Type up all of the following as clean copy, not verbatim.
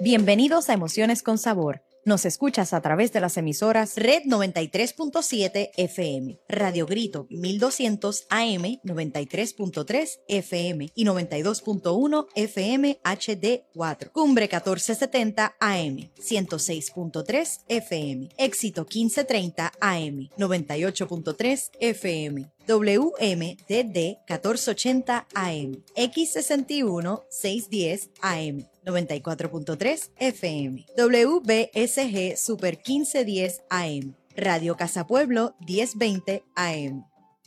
Bienvenidos a Emociones con Sabor. Nos escuchas a través de las emisoras Red 93.7 FM, Radio Grito 1200 AM 93.3 FM y 92.1 FM HD4, Cumbre 1470 AM 106.3 FM, Éxito 1530 AM 98.3 FM, WMDD 1480 AM, X61 610 AM 94.3 FM, WBSG Super 1510 AM, Radio Casa Pueblo 1020 AM.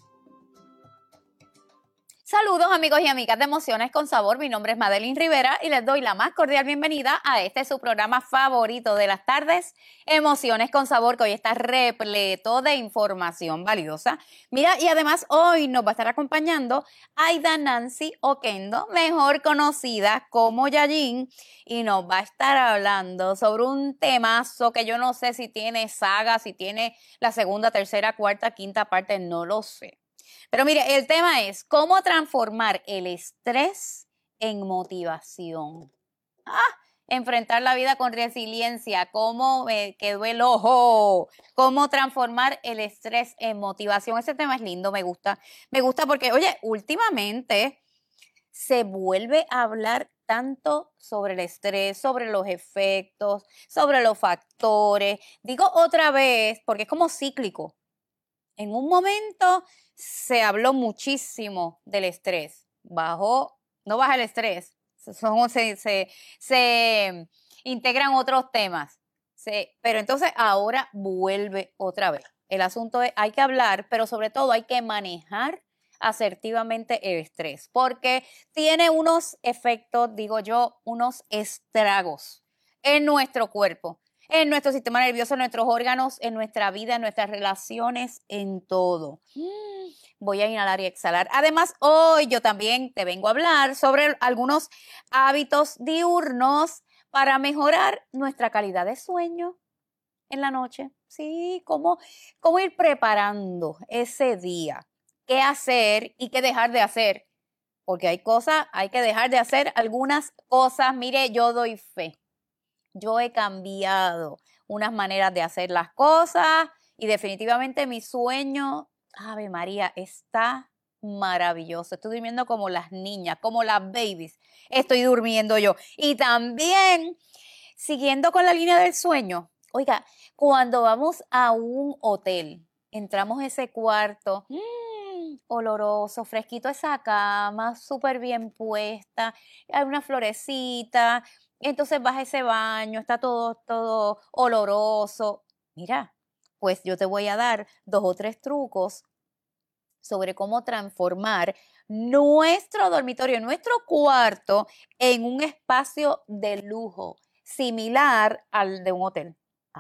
Saludos amigos y amigas de Emociones con Sabor, mi nombre es Madeline Rivera y les doy la más cordial bienvenida a este su programa favorito de las tardes, Emociones con Sabor, que hoy está repleto de información valiosa. Mira, y además hoy nos va a estar acompañando Aida Nancy Oquendo, mejor conocida como Yayin, y nos va a estar hablando sobre un temazo que yo no sé si tiene saga, si tiene la segunda, tercera, cuarta, quinta parte, no lo sé. Pero mire, el tema es cómo transformar el estrés en motivación. Enfrentar la vida con resiliencia, cómo me quedó el ojo, cómo transformar el estrés en motivación. Ese tema es lindo, me gusta porque, oye, últimamente se vuelve a hablar tanto sobre el estrés, sobre los efectos, sobre los factores. Digo otra vez porque es como cíclico. En un momento se habló muchísimo del estrés. No baja el estrés, se integran otros temas. Pero entonces ahora vuelve otra vez. El asunto es, hay que hablar, pero sobre todo hay que manejar asertivamente el estrés, porque tiene unos efectos, digo yo, unos estragos en nuestro cuerpo, en nuestro sistema nervioso, en nuestros órganos, en nuestra vida, en nuestras relaciones, en todo. Voy a inhalar y exhalar. Además, hoy yo también te vengo a hablar sobre algunos hábitos diurnos para mejorar nuestra calidad de sueño en la noche. Sí, cómo ir preparando ese día. Qué hacer y qué dejar de hacer. Porque hay que dejar de hacer algunas cosas. Mire, yo doy fe. Yo he cambiado unas maneras de hacer las cosas y definitivamente mi sueño, Ave María, está maravilloso. Estoy durmiendo como las niñas, como las babies. Estoy durmiendo yo. Y también, siguiendo con la línea del sueño, oiga, cuando vamos a un hotel, entramos a ese cuarto, oloroso, fresquito esa cama, súper bien puesta, hay una florecita. Entonces vas a ese baño, está todo oloroso. Mira, pues yo te voy a dar 2 o 3 trucos sobre cómo transformar nuestro dormitorio, nuestro cuarto, en un espacio de lujo, similar al de un hotel.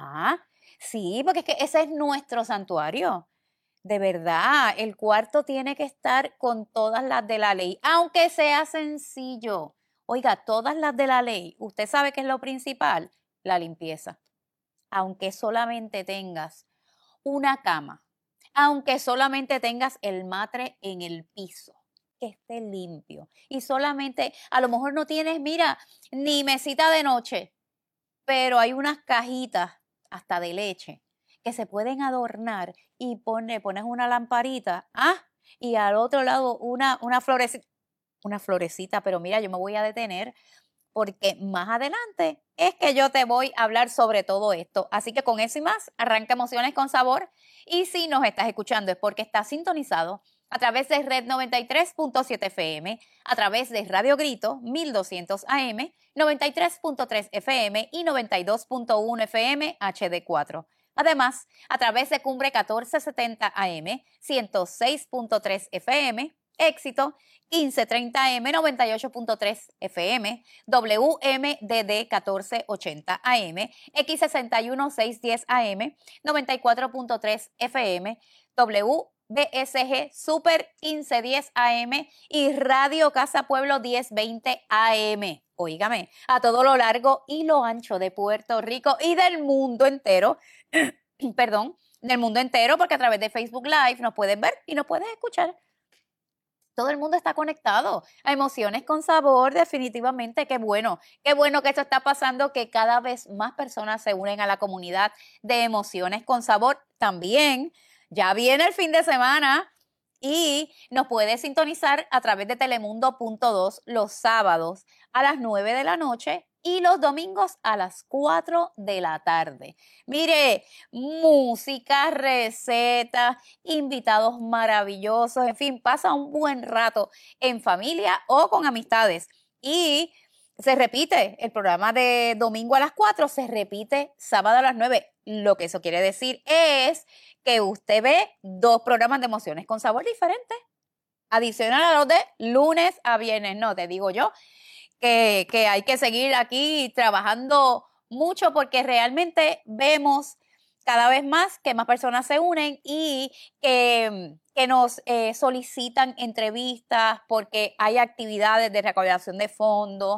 Sí, porque es que ese es nuestro santuario. De verdad, el cuarto tiene que estar con todas las de la ley, aunque sea sencillo. Oiga, todas las de la ley, usted sabe que es lo principal, la limpieza. Aunque solamente tengas una cama, aunque solamente tengas el matre en el piso, que esté limpio. Y solamente, a lo mejor no tienes, mira, ni mesita de noche, pero hay unas cajitas hasta de leche que se pueden adornar y pones una lamparita, y al otro lado una florecita, pero mira, yo me voy a detener porque más adelante es que yo te voy a hablar sobre todo esto. Así que con eso y más, arranca Emociones con Sabor. Y si nos estás escuchando es porque estás sintonizado a través de Red 93.7 FM, a través de Radio Grito 1200 AM, 93.3 FM y 92.1 FM HD4. Además, a través de Cumbre 1470 AM, 106.3 FM, Éxito 1530 AM, 98.3 FM, WMDD 1480 AM, X61 610 AM, 94.3 FM, WBSG Super 1510 AM y Radio Casa Pueblo 1020 AM. Óigame, a todo lo largo y lo ancho de Puerto Rico y del mundo entero, perdón, del mundo entero, porque a través de Facebook Live nos puedes ver y nos puedes escuchar. Todo el mundo está conectado a Emociones con Sabor, definitivamente. Qué bueno que esto está pasando, que cada vez más personas se unen a la comunidad de Emociones con Sabor. También ya viene el fin de semana y nos puede sintonizar a través de Telemundo.2 los sábados a las 9 de la noche y los domingos a las 4 de la tarde. Mire, música, recetas, invitados maravillosos, en fin, pasa un buen rato en familia o con amistades. Y se repite el programa de domingo a las 4, se repite sábado a las 9. Lo que eso quiere decir es que usted ve 2 programas de Emociones con Sabor diferentes, adicional a los de lunes a viernes. No, te digo yo que hay que seguir aquí trabajando mucho porque realmente vemos cada vez más que más personas se unen y que nos solicitan entrevistas porque hay actividades de recaudación de fondos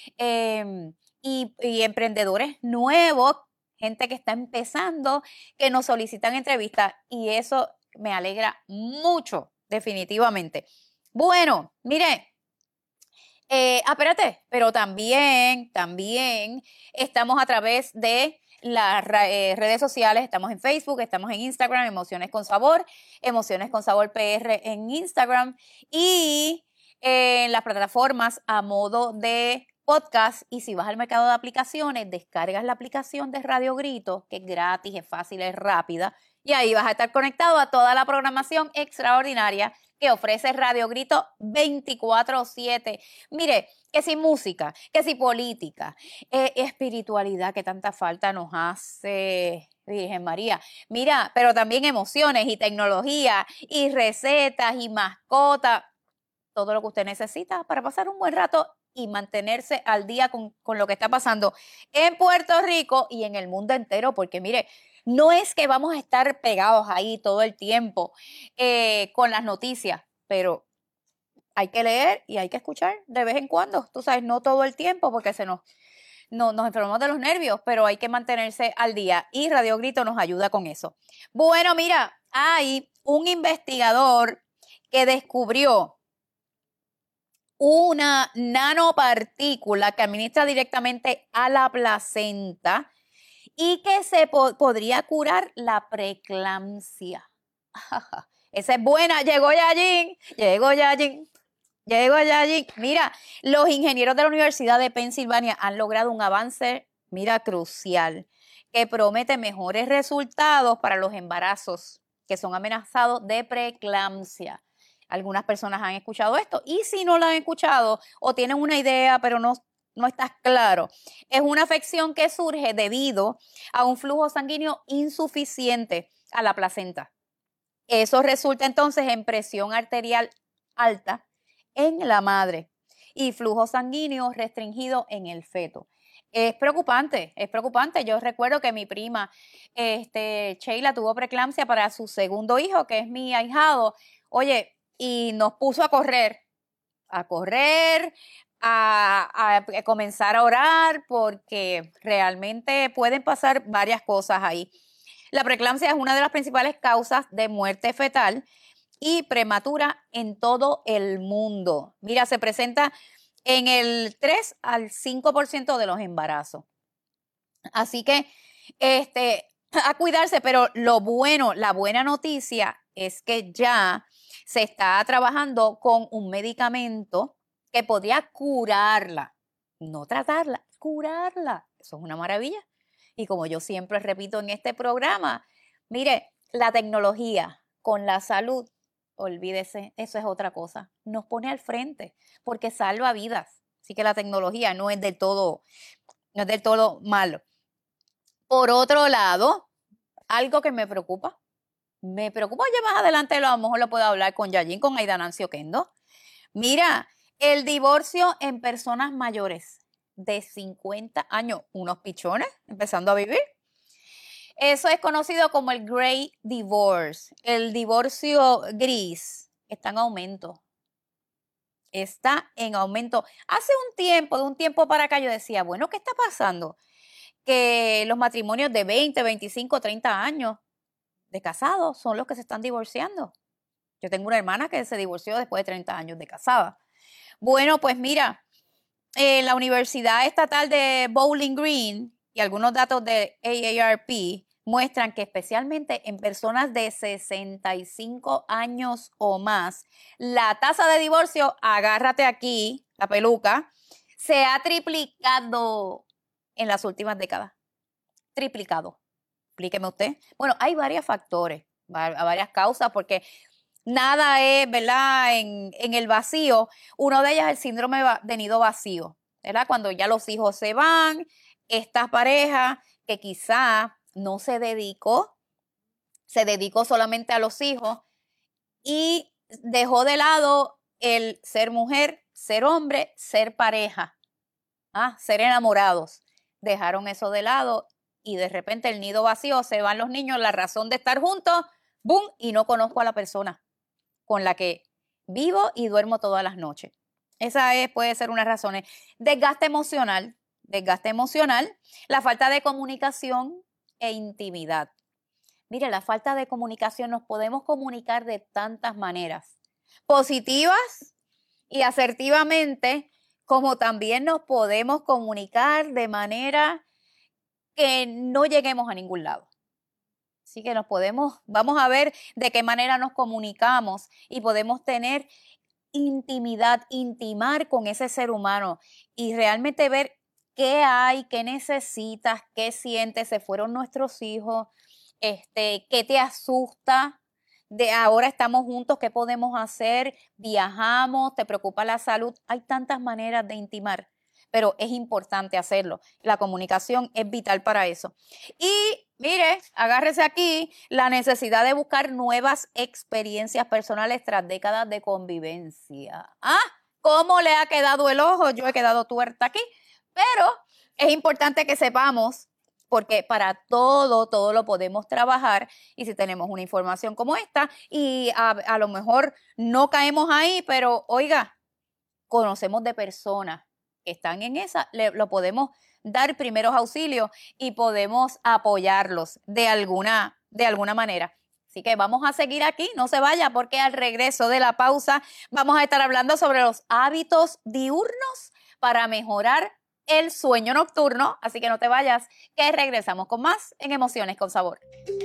y emprendedores nuevos, gente que está empezando, que nos solicitan entrevistas y eso me alegra mucho, definitivamente. Bueno, mire. Espérate, pero también estamos a través de las redes sociales, estamos en Facebook, estamos en Instagram, Emociones con Sabor PR en Instagram y en las plataformas a modo de podcast. Y si vas al mercado de aplicaciones, descargas la aplicación de Radio Grito, que es gratis, es fácil, es rápida, y ahí vas a estar conectado a toda la programación extraordinaria que ofrece Radio Grito 24/7. Mire, que si música, que si política, espiritualidad que tanta falta nos hace, Virgen María. Mira, pero también emociones y tecnología y recetas y mascotas, todo lo que usted necesita para pasar un buen rato y mantenerse al día con lo que está pasando en Puerto Rico y en el mundo entero, porque mire, no es que vamos a estar pegados ahí todo el tiempo con las noticias, pero hay que leer y hay que escuchar de vez en cuando. Tú sabes, no todo el tiempo porque nos enfermamos de los nervios, pero hay que mantenerse al día y Radio Grito nos ayuda con eso. Bueno, mira, hay un investigador que descubrió una nanopartícula que administra directamente a la placenta y que se podría curar la preeclampsia. Esa es buena. Llegó Yajin. Mira, los ingenieros de la Universidad de Pensilvania han logrado un avance, mira, crucial, que promete mejores resultados para los embarazos que son amenazados de preeclampsia. Algunas personas han escuchado esto y si no lo han escuchado o tienen una idea pero no estás claro, es una afección que surge debido a un flujo sanguíneo insuficiente a la placenta. Eso resulta entonces en presión arterial alta en la madre y flujo sanguíneo restringido en el feto. Es preocupante. Yo recuerdo que mi prima, Sheila, tuvo preeclampsia para su segundo hijo, que es mi ahijado. Oye, y nos puso a correr, a comenzar a orar, porque realmente pueden pasar varias cosas ahí. La preeclampsia es una de las principales causas de muerte fetal y prematura en todo el mundo. Mira, se presenta en el 3 al 5% de los embarazos. Así que a cuidarse, pero la buena noticia es que ya se está trabajando con un medicamento que podría curarla, no tratarla, curarla. Eso es una maravilla. Y como yo siempre repito en este programa, mire, la tecnología con la salud, olvídese, eso es otra cosa. Nos pone al frente porque salva vidas. Así que la tecnología no es del todo malo. Por otro lado, algo que me preocupa, oye, más adelante a lo mejor lo puedo hablar con Yajin, con Aida Nancy Oquendo. Mira, el divorcio en personas mayores de 50 años, unos pichones empezando a vivir. Eso es conocido como el Gray Divorce, el divorcio gris. Está en aumento. Hace de un tiempo para acá yo decía, bueno, ¿qué está pasando? Que los matrimonios de 20, 25, 30 años de casados son los que se están divorciando. Yo tengo una hermana que se divorció después de 30 años de casada. Bueno, pues mira, la Universidad Estatal de Bowling Green y algunos datos de AARP muestran que especialmente en personas de 65 años o más, la tasa de divorcio, agárrate aquí, la peluca, se ha triplicado en las últimas décadas. Triplicado. Explíqueme usted. Bueno, hay varios factores, varias causas, porque nada es, ¿verdad?, en el vacío. Uno de ellas es el síndrome de nido vacío, ¿verdad? Cuando ya los hijos se van, esta pareja que quizá no se dedicó solamente a los hijos y dejó de lado el ser mujer, ser hombre, ser pareja, ser enamorados. Dejaron eso de lado y de repente el nido vacío, se van los niños, la razón de estar juntos, ¡boom! Y no conozco a la persona con la que vivo y duermo todas las noches. Esa puede ser una razón. Desgaste emocional, la falta de comunicación e intimidad. Mire, la falta de comunicación, nos podemos comunicar de tantas maneras, positivas y asertivamente, como también nos podemos comunicar de manera que no lleguemos a ningún lado. Así que vamos a ver de qué manera nos comunicamos y podemos tener intimidad, intimar con ese ser humano y realmente ver qué hay, qué necesitas, qué sientes, se fueron nuestros hijos, qué te asusta, de ahora estamos juntos, qué podemos hacer, viajamos, te preocupa la salud. Hay tantas maneras de intimar, pero es importante hacerlo. La comunicación es vital para eso. Y mire, agárrese aquí, la necesidad de buscar nuevas experiencias personales tras décadas de convivencia. ¿Cómo le ha quedado el ojo? Yo he quedado tuerta aquí, pero es importante que sepamos, porque para todo lo podemos trabajar, y si tenemos una información como esta y a lo mejor no caemos ahí, pero oiga, conocemos de personas que están en esa, lo podemos dar primeros auxilios y podemos apoyarlos de alguna manera. Así que vamos a seguir aquí, no se vaya, porque al regreso de la pausa vamos a estar hablando sobre los hábitos diurnos para mejorar el sueño nocturno. Así que no te vayas, que regresamos con más en Emociones con Sabor.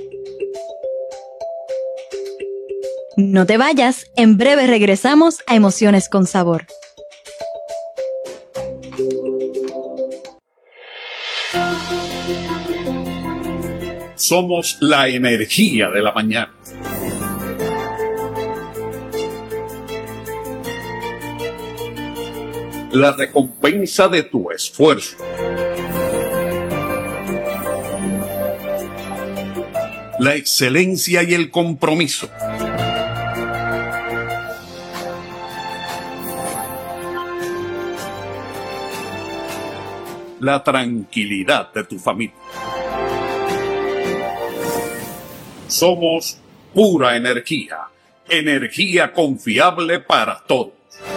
No te vayas, en breve regresamos a Emociones con Sabor. Somos la energía de la mañana. La recompensa de tu esfuerzo. La excelencia y el compromiso. La tranquilidad de tu familia. Somos pura energía, energía confiable para todos.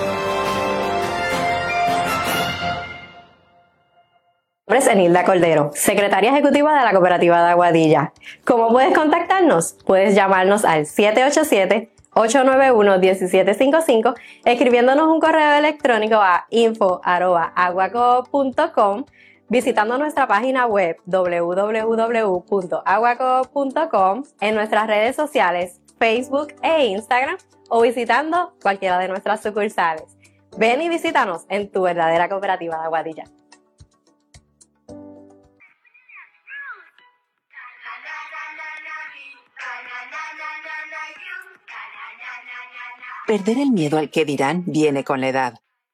Mi nombre es Enilda Cordero, secretaria ejecutiva de la Cooperativa de Aguadilla. ¿Cómo puedes contactarnos? Puedes llamarnos al 787-891-1755, escribiéndonos un correo electrónico a info@aguacoop.com, visitando nuestra página web www.aguacoop.com, en nuestras redes sociales Facebook e Instagram, o visitando cualquiera de nuestras sucursales. Ven y visítanos en tu verdadera Cooperativa de Aguadilla. Perder el miedo al que dirán viene con la edad.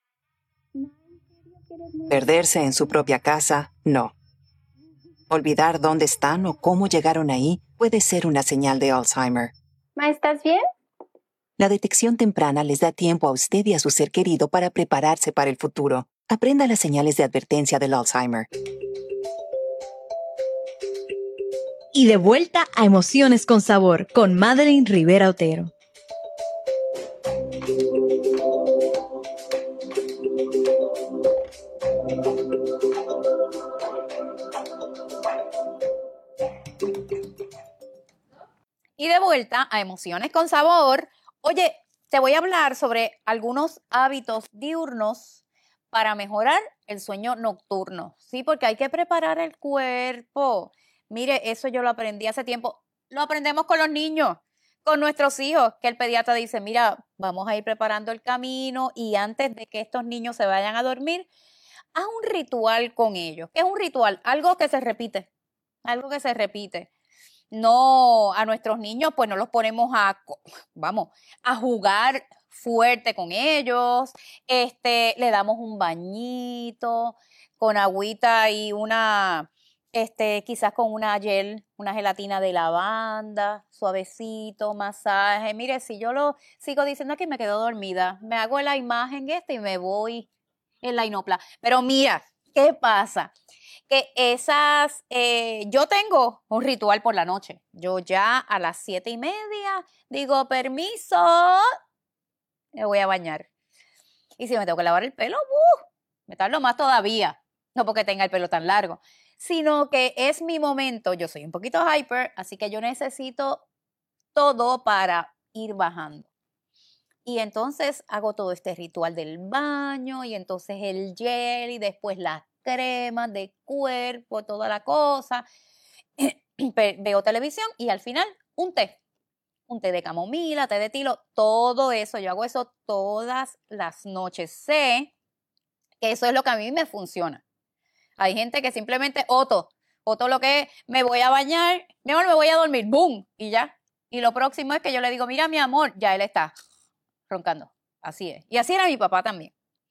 Perderse en su propia casa, no. Olvidar dónde están o cómo llegaron ahí puede ser una señal de Alzheimer. ¿Ma, estás bien? La detección temprana les da tiempo a usted y a su ser querido para prepararse para el futuro. Aprenda las señales de advertencia del Alzheimer. Y de vuelta a Emociones con Sabor con Madeline Rivera Otero. Y de vuelta a Emociones con Sabor. Oye, te voy a hablar sobre algunos hábitos diurnos para mejorar el sueño nocturno, ¿sí? Porque hay que preparar el cuerpo. Mire, eso yo lo aprendí hace tiempo. Lo aprendemos con los niños, con nuestros hijos, que el pediatra dice, mira, vamos a ir preparando el camino y antes de que estos niños se vayan a dormir, haz un ritual con ellos. ¿Qué es un ritual? Algo que se repite, algo que se repite. No, a nuestros niños pues no los ponemos a jugar fuerte con ellos, le damos un bañito con agüita y quizás con una gelatina de lavanda, suavecito, masaje. Mire, si yo lo sigo diciendo aquí me quedo dormida, me hago la imagen y me voy en la inopla. Pero mira, ¿qué pasa? Que yo tengo un ritual por la noche. Yo ya a las 7:30 digo, permiso, me voy a bañar. Y si me tengo que lavar el pelo, me tardo más todavía. No porque tenga el pelo tan largo, sino que es mi momento. Yo soy un poquito hyper, así que yo necesito todo para ir bajando. Y entonces hago todo este ritual del baño y entonces el gel y después las cremas de cuerpo, toda la cosa. Veo televisión y al final un té de camomila, té de tilo, todo eso. Yo hago eso todas las noches. Sé que eso es lo que a mí me funciona. Hay gente que simplemente, Otto lo que es, me voy a bañar, mi amor, me voy a dormir, ¡boom! Y ya. Y lo próximo es que yo le digo, mira, mi amor, ya él está roncando. Así es. Y así era mi papá también.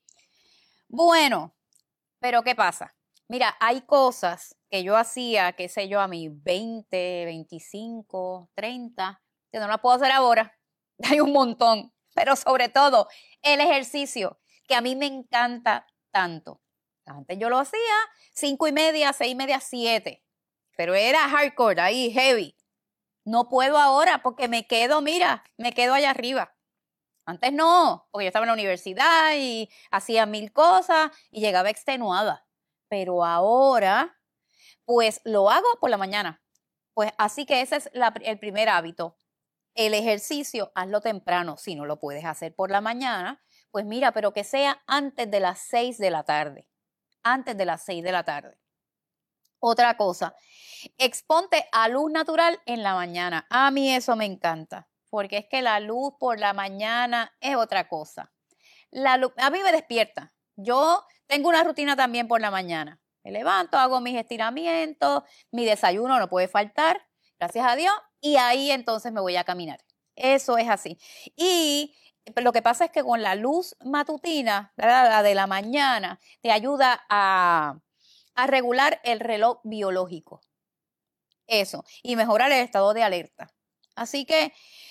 Bueno, pero ¿qué pasa? Mira, hay cosas que yo hacía, qué sé yo, a mis 20, 25, 30, que no las puedo hacer ahora. Hay un montón. Pero sobre todo, el ejercicio, que a mí me encanta tanto. Antes yo lo hacía 5:30, 6:30, 7. Pero era hardcore, ahí, heavy. No puedo ahora porque me quedo allá arriba. Antes no, porque yo estaba en la universidad y hacía 1000 cosas y llegaba extenuada. Pero ahora, pues lo hago por la mañana. Pues así que ese es el primer hábito. El ejercicio, hazlo temprano. Si no lo puedes hacer por la mañana, pues mira, pero que sea antes de las 6 de la tarde. Antes de las 6 de la tarde. Otra cosa, exponte a luz natural en la mañana. A mí eso me encanta, porque es que la luz por la mañana es otra cosa. La luz, a mí me despierta. Yo tengo una rutina también por la mañana. Me levanto, hago mis estiramientos, mi desayuno no puede faltar, gracias a Dios, y ahí entonces me voy a caminar. Eso es así. Y lo que pasa es que con la luz matutina, la de la mañana, te ayuda a regular el reloj biológico. Eso, y mejorar el estado de alerta. Así que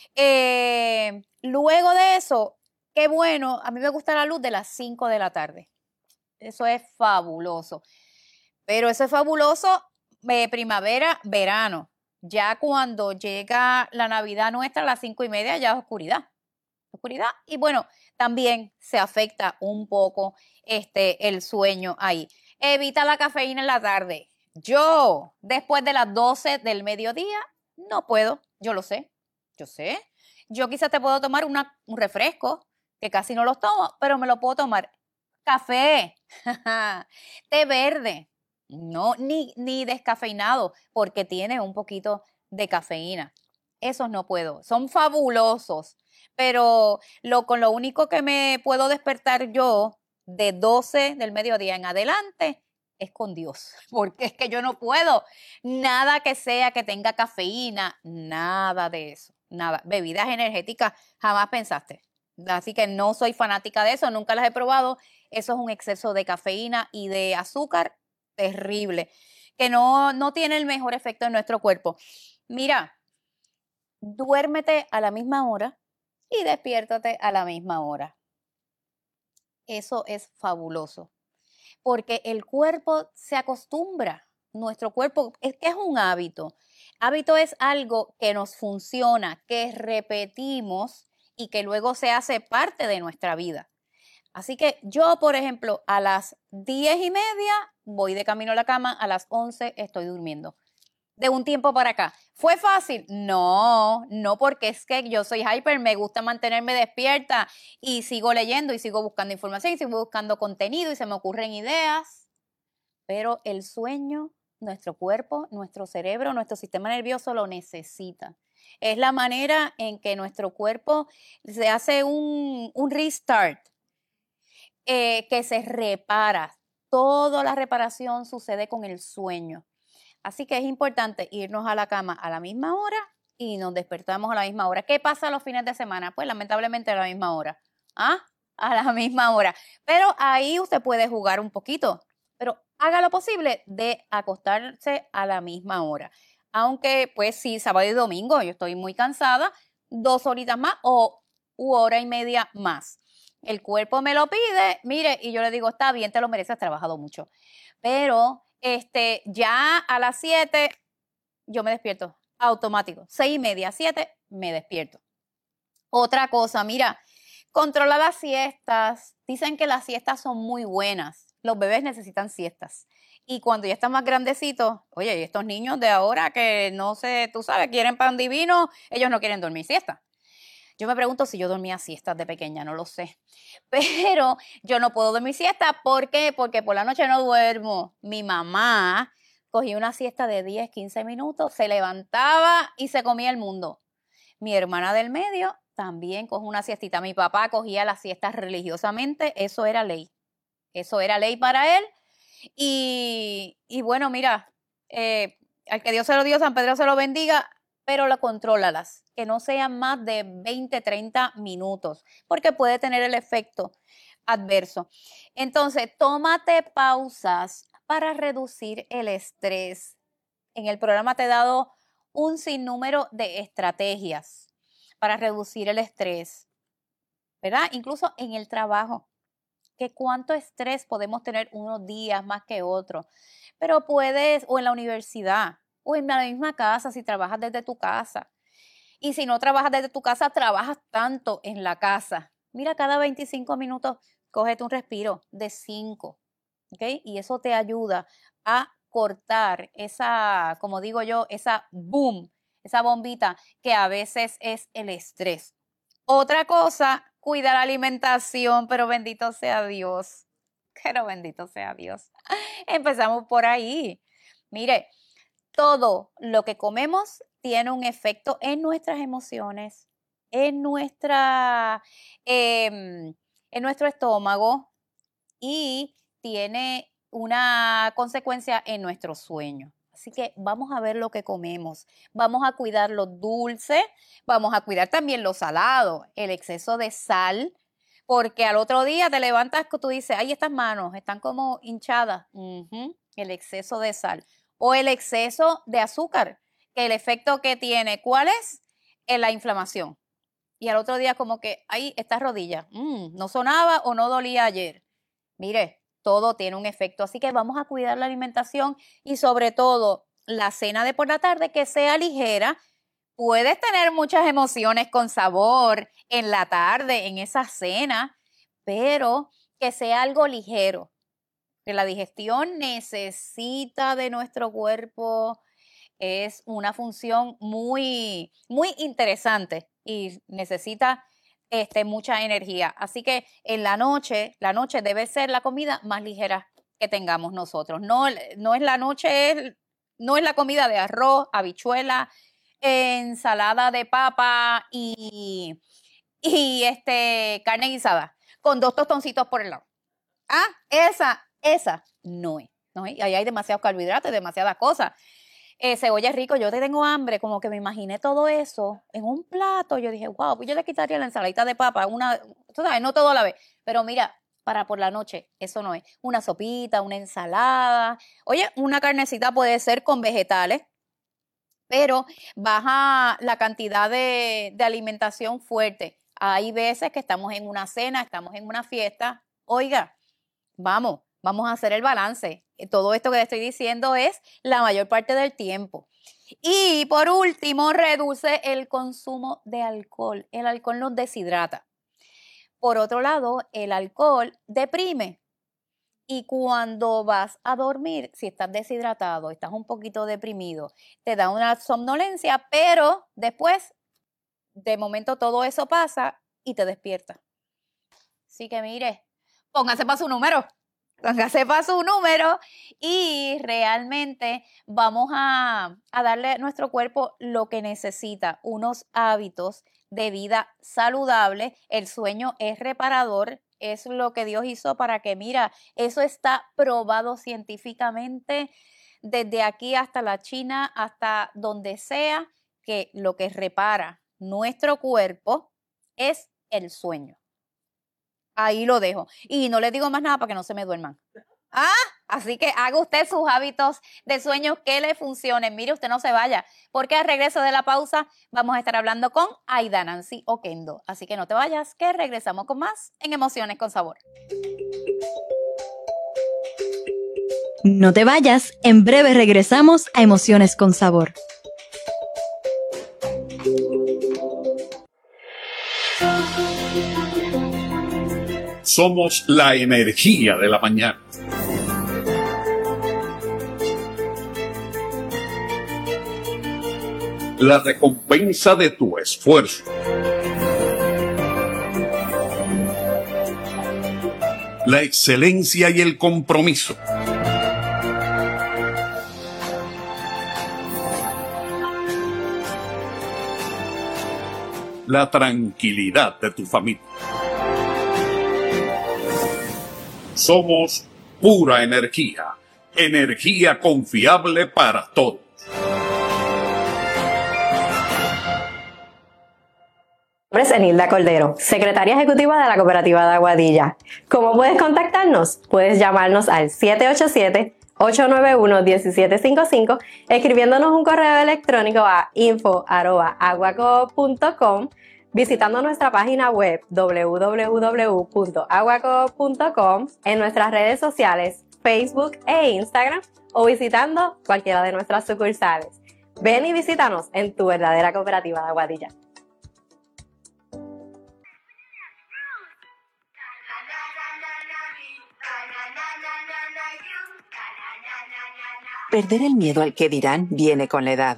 luego de eso, qué bueno, a mí me gusta la luz de las 5 de la tarde. Eso es fabuloso. Pero eso es fabuloso primavera, verano. Ya cuando llega la Navidad nuestra a las 5:30 ya es oscuridad. Oscuridad. Y bueno, también se afecta un poco el sueño ahí. Evita la cafeína en la tarde. Yo, después de las 12 del mediodía, no puedo. Yo lo sé. Yo sé. Yo quizás te puedo tomar un refresco, que casi no los tomo, pero me lo puedo tomar. Café, té verde, no, ni descafeinado, porque tiene un poquito de cafeína. Esos no puedo. Son fabulosos, pero con lo único que me puedo despertar yo de 12 del mediodía en adelante es con Dios, porque es que yo no puedo. Nada que sea que tenga cafeína, nada de eso, nada. Bebidas energéticas, jamás pensaste. Así que no soy fanática de eso, nunca las he probado. Eso es un exceso de cafeína y de azúcar terrible, que no tiene el mejor efecto en nuestro cuerpo. Mira, duérmete a la misma hora y despiértate a la misma hora. Eso es fabuloso, porque el cuerpo se acostumbra. Nuestro cuerpo es que es un hábito. Hábito es algo que nos funciona, que repetimos y que luego se hace parte de nuestra vida. Así que yo, por ejemplo, a las 10:30 voy de camino a la cama, a las 11 estoy durmiendo. de un tiempo para acá. ¿Fue fácil? No, no, porque es que yo soy hyper, me gusta mantenerme despierta y sigo leyendo y sigo buscando información y sigo buscando contenido y se me ocurren ideas. Pero el sueño, nuestro cuerpo, nuestro cerebro, nuestro sistema nervioso lo necesita. Es la manera en que nuestro cuerpo se hace un restart, que se repara. Toda la reparación sucede con el sueño. Así que es importante irnos a la cama a la misma hora y nos despertamos a la misma hora. ¿Qué pasa los fines de semana? Pues lamentablemente a la misma hora. ¿Ah? A la misma hora. Pero ahí usted puede jugar un poquito. Pero haga lo posible de acostarse a la misma hora. Aunque, pues sí, sábado y domingo yo estoy muy cansada, 2 horitas más u hora y media más. El cuerpo me lo pide, mire, y yo le digo, está bien, te lo mereces, has trabajado mucho. Pero ya a las 7 yo me despierto automático. 6:30, 7 me despierto. Otra cosa, mira, controla las siestas. Dicen que las siestas son muy buenas. Los bebés necesitan siestas. Y cuando ya están más grandecitos, oye, y estos niños de ahora que no sé, tú sabes, quieren pan divino, ellos no quieren dormir siesta. Yo me pregunto si yo dormía siestas de pequeña, no lo sé. Pero yo no puedo dormir siesta. ¿Por qué? Porque por la noche no duermo. Mi mamá cogía una siesta de 10, 15 minutos, se levantaba y se comía el mundo. Mi hermana del medio también coge una siestita. Mi papá cogía las siestas religiosamente. Eso era ley. Eso era ley para él. Y bueno, mira, al que Dios se lo dio, San Pedro se lo bendiga, pero contrólalas, que no sean más de 20, 30 minutos, porque puede tener el efecto adverso. Entonces, tómate pausas para reducir el estrés. En el programa te he dado un sinnúmero de estrategias para reducir el estrés, ¿verdad? Incluso en el trabajo. Que cuánto estrés podemos tener unos días más que otros, pero puedes, o en la universidad, o en la misma casa, si trabajas desde tu casa. Y si no trabajas desde tu casa, trabajas tanto en la casa. Mira, cada 25 minutos, cógete un respiro de 5, ¿ok? Y eso te ayuda a cortar esa, como digo yo, esa boom, esa bombita que a veces es el estrés. Otra cosa, cuida la alimentación, pero bendito sea Dios. Pero bendito sea Dios. Empezamos por ahí. Mire, todo lo que comemos tiene un efecto en nuestras emociones, en nuestro estómago y tiene una consecuencia en nuestro sueño. Así que vamos a ver lo que comemos. Vamos a cuidar lo dulce, vamos a cuidar también lo salado, el exceso de sal, porque al otro día te levantas y tú dices, ay, estas manos están como hinchadas. El exceso de sal. O el exceso de azúcar, que el efecto que tiene, ¿cuál es? En la inflamación. Y al otro día como que, ay, esta rodilla, no sonaba o no dolía ayer. Mire, todo tiene un efecto, así que vamos a cuidar la alimentación y sobre todo la cena de por la tarde que sea ligera. Puedes tener muchas emociones con sabor en la tarde, en esa cena, pero que sea algo ligero, que la digestión necesita de nuestro cuerpo, es una función muy, muy interesante y necesita mucha energía. Así que en la noche debe ser la comida más ligera que tengamos nosotros. No es la noche, no es la comida de arroz, habichuela, ensalada de papa y carne guisada con 2 tostoncitos por el lado. Ah, esa no es. No es. Ahí hay demasiados carbohidratos, demasiadas cosas. Cebolla es rico, yo te tengo hambre, como que me imaginé todo eso en un plato. Yo dije, wow, pues yo le quitaría la ensaladita de papa, tú sabes, no todo a la vez. Pero mira, para por la noche, eso no es. Una sopita, una ensalada. Oye, una carnecita puede ser con vegetales, pero baja la cantidad de alimentación fuerte. Hay veces que estamos en una cena, estamos en una fiesta. Oiga, vamos a hacer el balance. Todo esto que le estoy diciendo es la mayor parte del tiempo. Y por último, reduce el consumo de alcohol. El alcohol nos deshidrata. Por otro lado, el alcohol deprime. Y cuando vas a dormir, si estás deshidratado, estás un poquito deprimido, te da una somnolencia, pero después, de momento, todo eso pasa y te despierta. Así que mire, póngase para su número. Póngase para su número y realmente vamos a darle a nuestro cuerpo lo que necesita, unos hábitos de vida saludable. El sueño es reparador, es lo que Dios hizo para que, mira, eso está probado científicamente desde aquí hasta la China, hasta donde sea, que lo que repara nuestro cuerpo es el sueño. Ahí lo dejo. Y no les digo más nada para que no se me duerman. Así que haga usted sus hábitos de sueño que le funcionen. Mire, usted no se vaya, porque al regreso de la pausa vamos a estar hablando con Aida Nancy Oquendo. Así que no te vayas, que regresamos con más en Emociones con Sabor. No te vayas, en breve regresamos a Emociones con Sabor. Somos la energía de la mañana. La recompensa de tu esfuerzo. La excelencia y el compromiso. La tranquilidad de tu familia. Somos pura energía, energía confiable para todos. Mi nombre es Enilda Cordero, secretaria ejecutiva de la Cooperativa de Aguadilla. ¿Cómo puedes contactarnos? Puedes llamarnos al 787-891-1755, escribiéndonos un correo electrónico a info@aguacoop.com, visitando nuestra página web www.aguacoop.com, en nuestras redes sociales Facebook e Instagram, o visitando cualquiera de nuestras sucursales. Ven y visítanos en tu verdadera Cooperativa de Aguadilla. Perder el miedo al que dirán viene con la edad.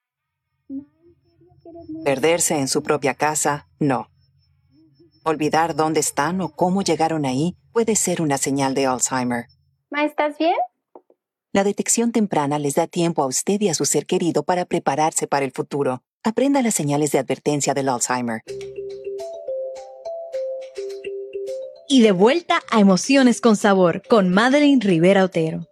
Perderse en su propia casa, no. Olvidar dónde están o cómo llegaron ahí puede ser una señal de Alzheimer. ¿Ma, estás bien? La detección temprana les da tiempo a usted y a su ser querido para prepararse para el futuro. Aprenda las señales de advertencia del Alzheimer. Y de vuelta a Emociones con Sabor con Madeline Rivera Otero.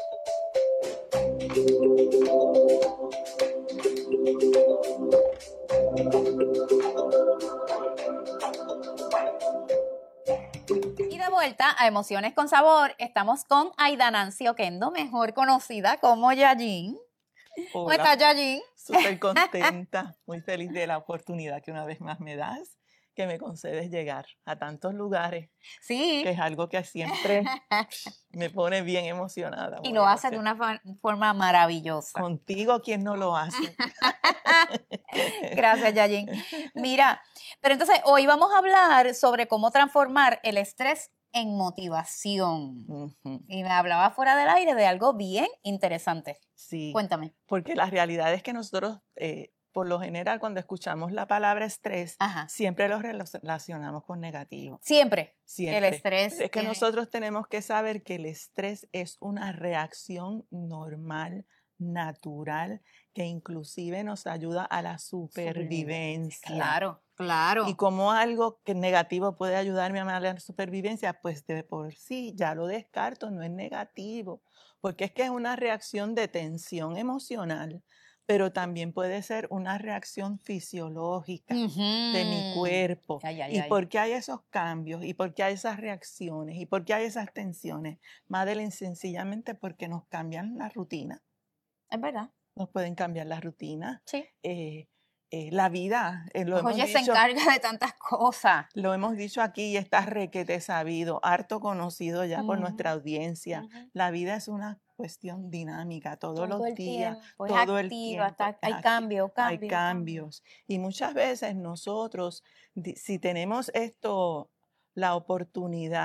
Y de vuelta a Emociones con Sabor, estamos con Aida Nancy Oquendo, mejor conocida como Yajin. ¿Cómo estás, Yajin? Súper contenta, muy feliz de la oportunidad que una vez más me das, que me concedes llegar a tantos lugares, Sí. que es algo que siempre me pone bien emocionada. Y lo hace de una forma maravillosa. Contigo, ¿quién no lo hace? Gracias, Yajin. Mira, pero entonces hoy vamos a hablar sobre cómo transformar el estrés en motivación. Ujú. Y me hablaba fuera del aire de algo bien interesante. Sí, Cuéntame. porque la realidad es que nosotros, por lo general, cuando escuchamos la palabra estrés, Ajá. siempre lo relacionamos con negativo. Siempre. Siempre. El estrés. Es que nosotros tenemos que saber que el estrés es una reacción normal, natural, que inclusive nos ayuda a la supervivencia. Claro, claro. Y como algo que negativo puede ayudarme a la supervivencia, pues de por sí ya lo descarto, no es negativo, porque es que es una reacción de tensión emocional, pero también puede ser una reacción fisiológica de mi cuerpo. ¿Y por qué hay esos cambios? ¿Y por qué hay esas reacciones? ¿Y por qué hay esas tensiones? Madeline, sencillamente porque nos cambian la rutina. Es verdad. Nos pueden cambiar la rutina. Sí. La vida, lo hemos Oye, se dicho, encarga de tantas cosas. lo hemos dicho aquí y está requete sabido, harto conocido ya por nuestra audiencia. La vida es una cuestión dinámica, todos los días, tiempo, todo es el activa, tiempo. hay cambios, Hay cambios. Y muchas veces nosotros, si tenemos la oportunidad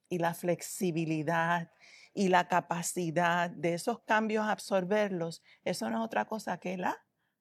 y la flexibilidad y la capacidad de esos cambios a absorberlos, eso no es otra cosa que la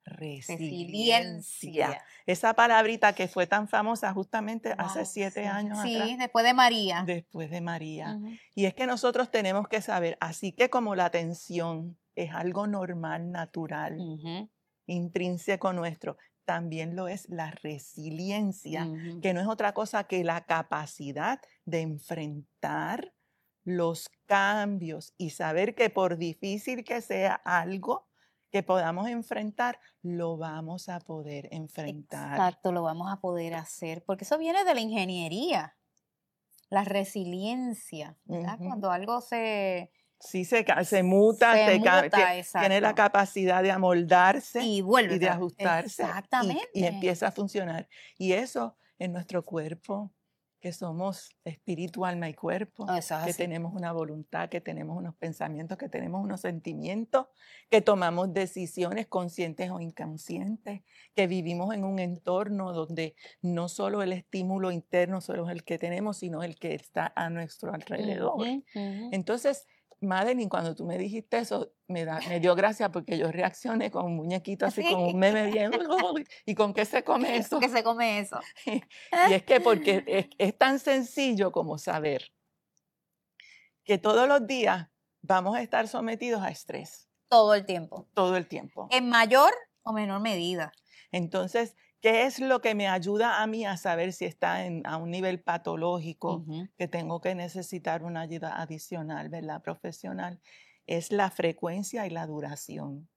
resiliencia. Esa palabrita que fue tan famosa justamente hace 7 años atrás. Sí, después de María. Después de María. Y es que nosotros tenemos que saber, así que como la tensión es algo normal, natural, intrínseco nuestro, también lo es la resiliencia, que no es otra cosa que la capacidad de enfrentar los cambios y saber que por difícil que sea algo que podamos enfrentar, lo vamos a poder enfrentar. Exacto, lo vamos a poder hacer, porque eso viene de la ingeniería, la resiliencia, ¿verdad? Cuando algo se... Sí, se muta, tiene la capacidad de amoldarse y vuelve y de ajustarse. Exactamente. Y empieza a funcionar. Y eso en nuestro cuerpo, que somos espíritu, alma y cuerpo, que tenemos una voluntad, que tenemos unos pensamientos, que tenemos unos sentimientos, que tomamos decisiones conscientes o inconscientes, que vivimos en un entorno donde no solo el estímulo interno solo es el que tenemos, sino el que está a nuestro alrededor. Entonces, Madeline, cuando tú me dijiste eso, me dio gracia porque yo reaccioné con un muñequito así, con un meme bien. ¿Y con qué se come eso? ¿Qué se come eso? Y es que porque es tan sencillo como saber que todos los días vamos a estar sometidos a estrés. Todo el tiempo. Todo el tiempo. En mayor o menor medida. Entonces, ¿qué es lo que me ayuda a mí a saber si está a un nivel patológico, que tengo que necesitar una ayuda adicional, ¿verdad? Profesional? Es la frecuencia y la duración.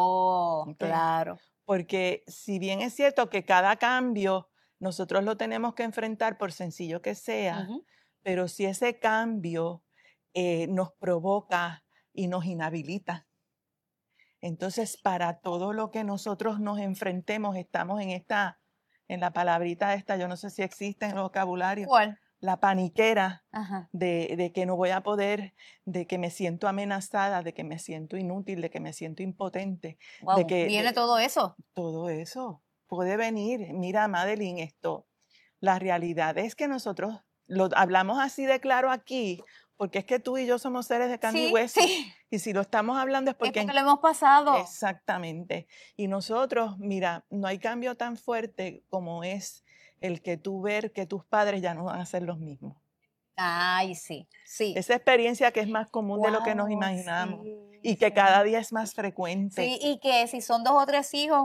Claro. Porque si bien es cierto que cada cambio nosotros lo tenemos que enfrentar por sencillo que sea, pero si ese cambio nos provoca y nos inhabilita, entonces, para todo lo que nosotros nos enfrentemos, estamos en la palabrita esta, yo no sé si existe en el vocabulario. ¿Cuál? La paniquera de que no voy a poder, de que me siento amenazada, de que me siento inútil, de que me siento impotente. Wow, de que ¿viene todo eso? Todo eso puede venir. Mira, Madeline, la realidad es que nosotros lo hablamos así de claro aquí, porque es que tú y yo somos seres de carne y hueso. Sí. Y si lo estamos hablando es porque lo hemos pasado. Exactamente. Y nosotros, mira, no hay cambio tan fuerte como es el que tú ver que tus padres ya no van a ser los mismos. Ay, sí, sí. Esa experiencia que es más común de lo que nos imaginamos y que cada día es más frecuente. Sí, y que si son 2 o 3 hijos,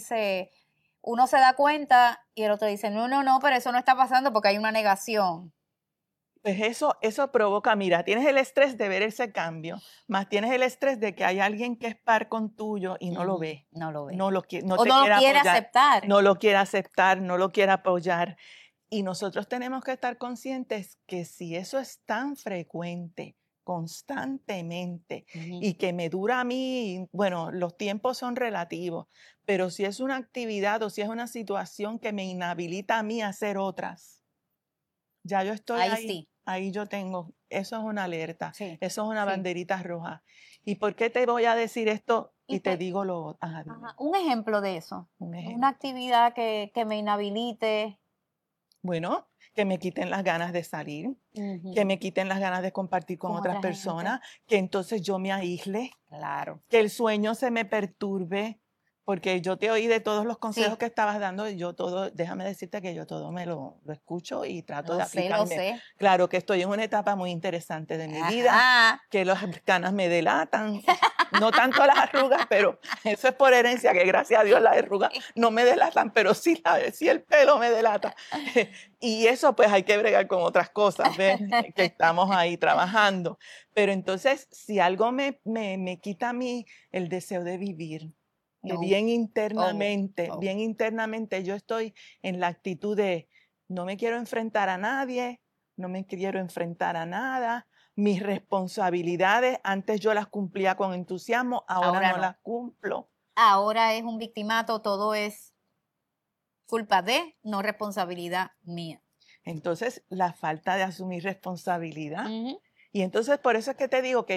uno se da cuenta y el otro dice, no, pero eso no está pasando porque hay una negación. Pues eso provoca, mira, tienes el estrés de ver ese cambio, más tienes el estrés de que hay alguien que es par con tuyo y no lo ve. No lo ve. No lo quiere aceptar. No lo quiere aceptar, no lo quiere apoyar. Y nosotros tenemos que estar conscientes que si eso es tan frecuente, constantemente, y que me dura a mí, bueno, los tiempos son relativos, pero si es una actividad o si es una situación que me inhabilita a mí a hacer otras, ya yo estoy ahí. Sí. Ahí yo tengo, eso es una alerta, sí, eso es una banderita roja. ¿Y por qué te voy a decir esto? Y te digo lo... un ejemplo de eso, una actividad que me inhabilite. Bueno, que me quiten las ganas de salir, que me quiten las ganas de compartir con otras personas, que entonces yo me aísle, que el sueño se me perturbe, porque yo te oí de todos los consejos que estabas dando y yo todo, déjame decirte que yo todo me lo escucho y trato de aplicarme. Lo sé. Claro que estoy en una etapa muy interesante de mi vida, que las canas me delatan, no tanto las arrugas, pero eso es por herencia, que gracias a Dios las arrugas no me delatan, pero sí el pelo me delata. Y eso pues hay que bregar con otras cosas, ¿ves? Que estamos ahí trabajando. Pero entonces, si algo me quita a mí el deseo de vivir, bien internamente yo estoy en la actitud de no me quiero enfrentar a nadie, no me quiero enfrentar a nada, mis responsabilidades antes yo las cumplía con entusiasmo, ahora no las cumplo. Ahora es un victimato, todo es culpa de, no responsabilidad mía. Entonces, la falta de asumir responsabilidad. Y entonces por eso es que te digo que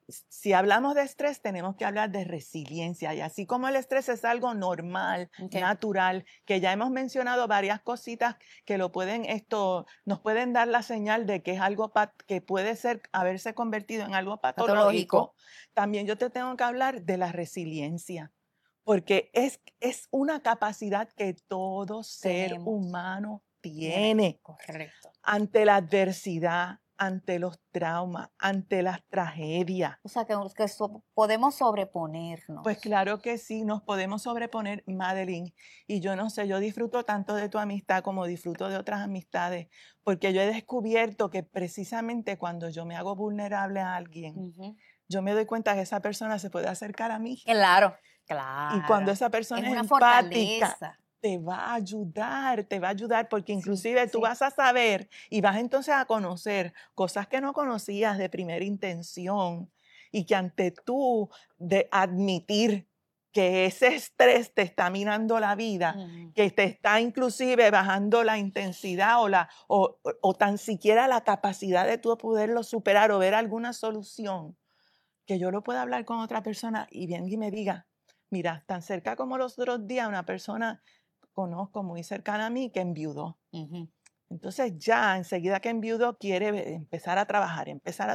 si hablamos de estrés, tenemos que hablar de resiliencia. Y así como el estrés es algo normal, natural, que ya hemos mencionado varias cositas que nos pueden dar la señal de que es algo que puede haberse convertido en algo patológico. También yo te tengo que hablar de la resiliencia, porque es una capacidad que todo ser humano tiene. Correcto. Ante la adversidad, ante los traumas, ante las tragedias. O sea, que podemos sobreponernos. Pues claro que sí, nos podemos sobreponer, Madeline. Y yo no sé, yo disfruto tanto de tu amistad como disfruto de otras amistades, porque yo he descubierto que precisamente cuando yo me hago vulnerable a alguien, yo me doy cuenta que esa persona se puede acercar a mí. Claro. Y cuando esa persona es una empática, fortaleza. te va a ayudar porque inclusive tú vas a saber y vas entonces a conocer cosas que no conocías de primera intención y que ante tú de admitir que ese estrés te está minando la vida, que te está inclusive bajando la intensidad o tan siquiera la capacidad de tú poderlo superar o ver alguna solución, que yo lo pueda hablar con otra persona y venga y me diga, mira, tan cerca como los otros días una persona conozco muy cercana a mí que enviudó. Entonces ya enseguida que enviudó quiere empezar a trabajar.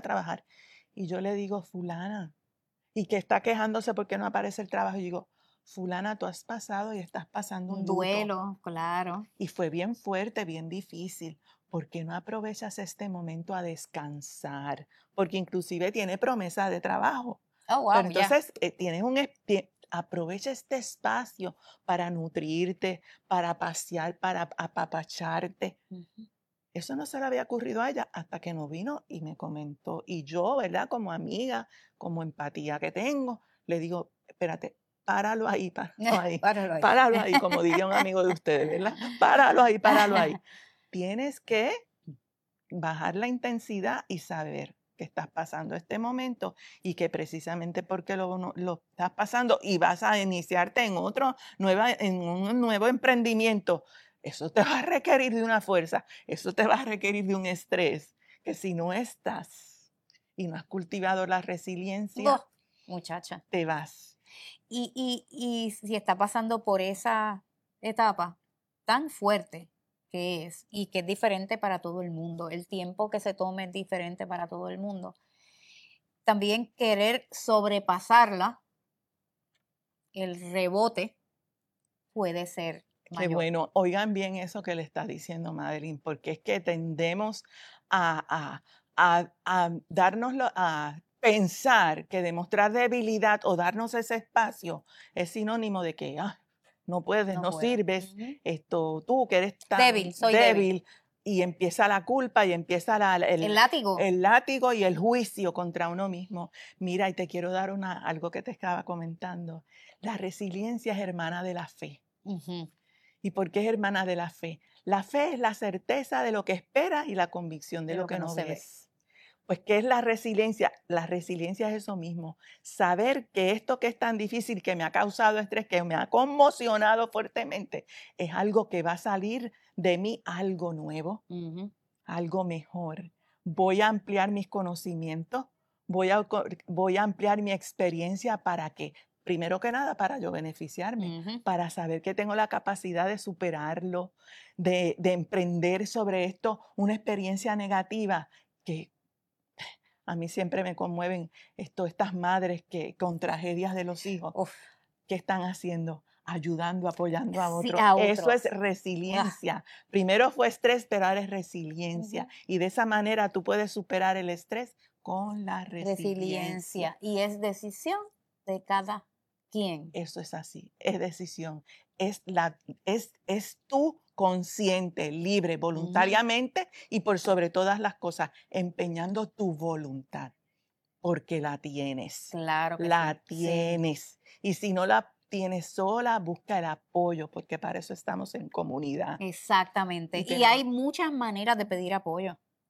Y yo le digo, fulana, y que está quejándose porque no aparece el trabajo. Y digo, fulana, tú has pasado y estás pasando un duelo, claro. Y fue bien fuerte, bien difícil. ¿Por qué no aprovechas este momento a descansar? Porque inclusive tiene promesa de trabajo. Oh, wow, pero entonces aprovecha este espacio para nutrirte, para pasear, para apapacharte. Eso no se le había ocurrido a ella hasta que nos vino y me comentó. Y yo, ¿verdad? Como amiga, como empatía que tengo, le digo, espérate, páralo ahí, páralo ahí, como diría un amigo de ustedes, ¿verdad? Páralo ahí. Tienes que bajar la intensidad y saber que estás pasando este momento y que precisamente porque lo estás pasando y vas a iniciarte en un nuevo emprendimiento, eso te va a requerir de una fuerza, eso te va a requerir de un estrés, que si no estás y no has cultivado la resiliencia, muchacha, te vas. Y si está pasando por esa etapa tan fuerte que es y que es diferente para todo el mundo, el tiempo que se tome es diferente para todo el mundo, también querer sobrepasarla, el rebote puede ser mayor. Qué bueno, oigan bien eso que le está diciendo Madeline, porque es que tendemos a pensar que demostrar debilidad o darnos ese espacio es sinónimo de que no puedes, no sirves, tú que eres tan débil. Y empieza la culpa y empieza el látigo. El látigo y el juicio contra uno mismo. Mira, y te quiero dar algo que te estaba comentando. La resiliencia es hermana de la fe. ¿Y por qué es hermana de la fe? La fe es la certeza de lo que esperas y la convicción de lo que no ves. Pues, ¿qué es la resiliencia? La resiliencia es eso mismo. Saber que esto que es tan difícil, que me ha causado estrés, que me ha conmocionado fuertemente, es algo que va a salir de mí, algo nuevo, algo mejor. Voy a ampliar mis conocimientos, voy a ampliar mi experiencia para que, primero que nada, para yo beneficiarme, para saber que tengo la capacidad de superarlo, de emprender sobre esto una experiencia negativa que a mí siempre me conmueven estas madres que con tragedias de los hijos, ¿qué están haciendo? Ayudando, apoyando a otros. Eso es resiliencia. Primero fue estrés, pero ahora es resiliencia. Y de esa manera tú puedes superar el estrés con la resiliencia. Y es decisión de cada quien. Eso es así, es decisión. Es tú consciente, libre, voluntariamente y por sobre todas las cosas, empeñando tu voluntad, porque la tienes. Claro que la tienes. Sí. Y si no la tienes sola, busca el apoyo, porque para eso estamos en comunidad. Exactamente. Y hay muchas maneras de pedir apoyo.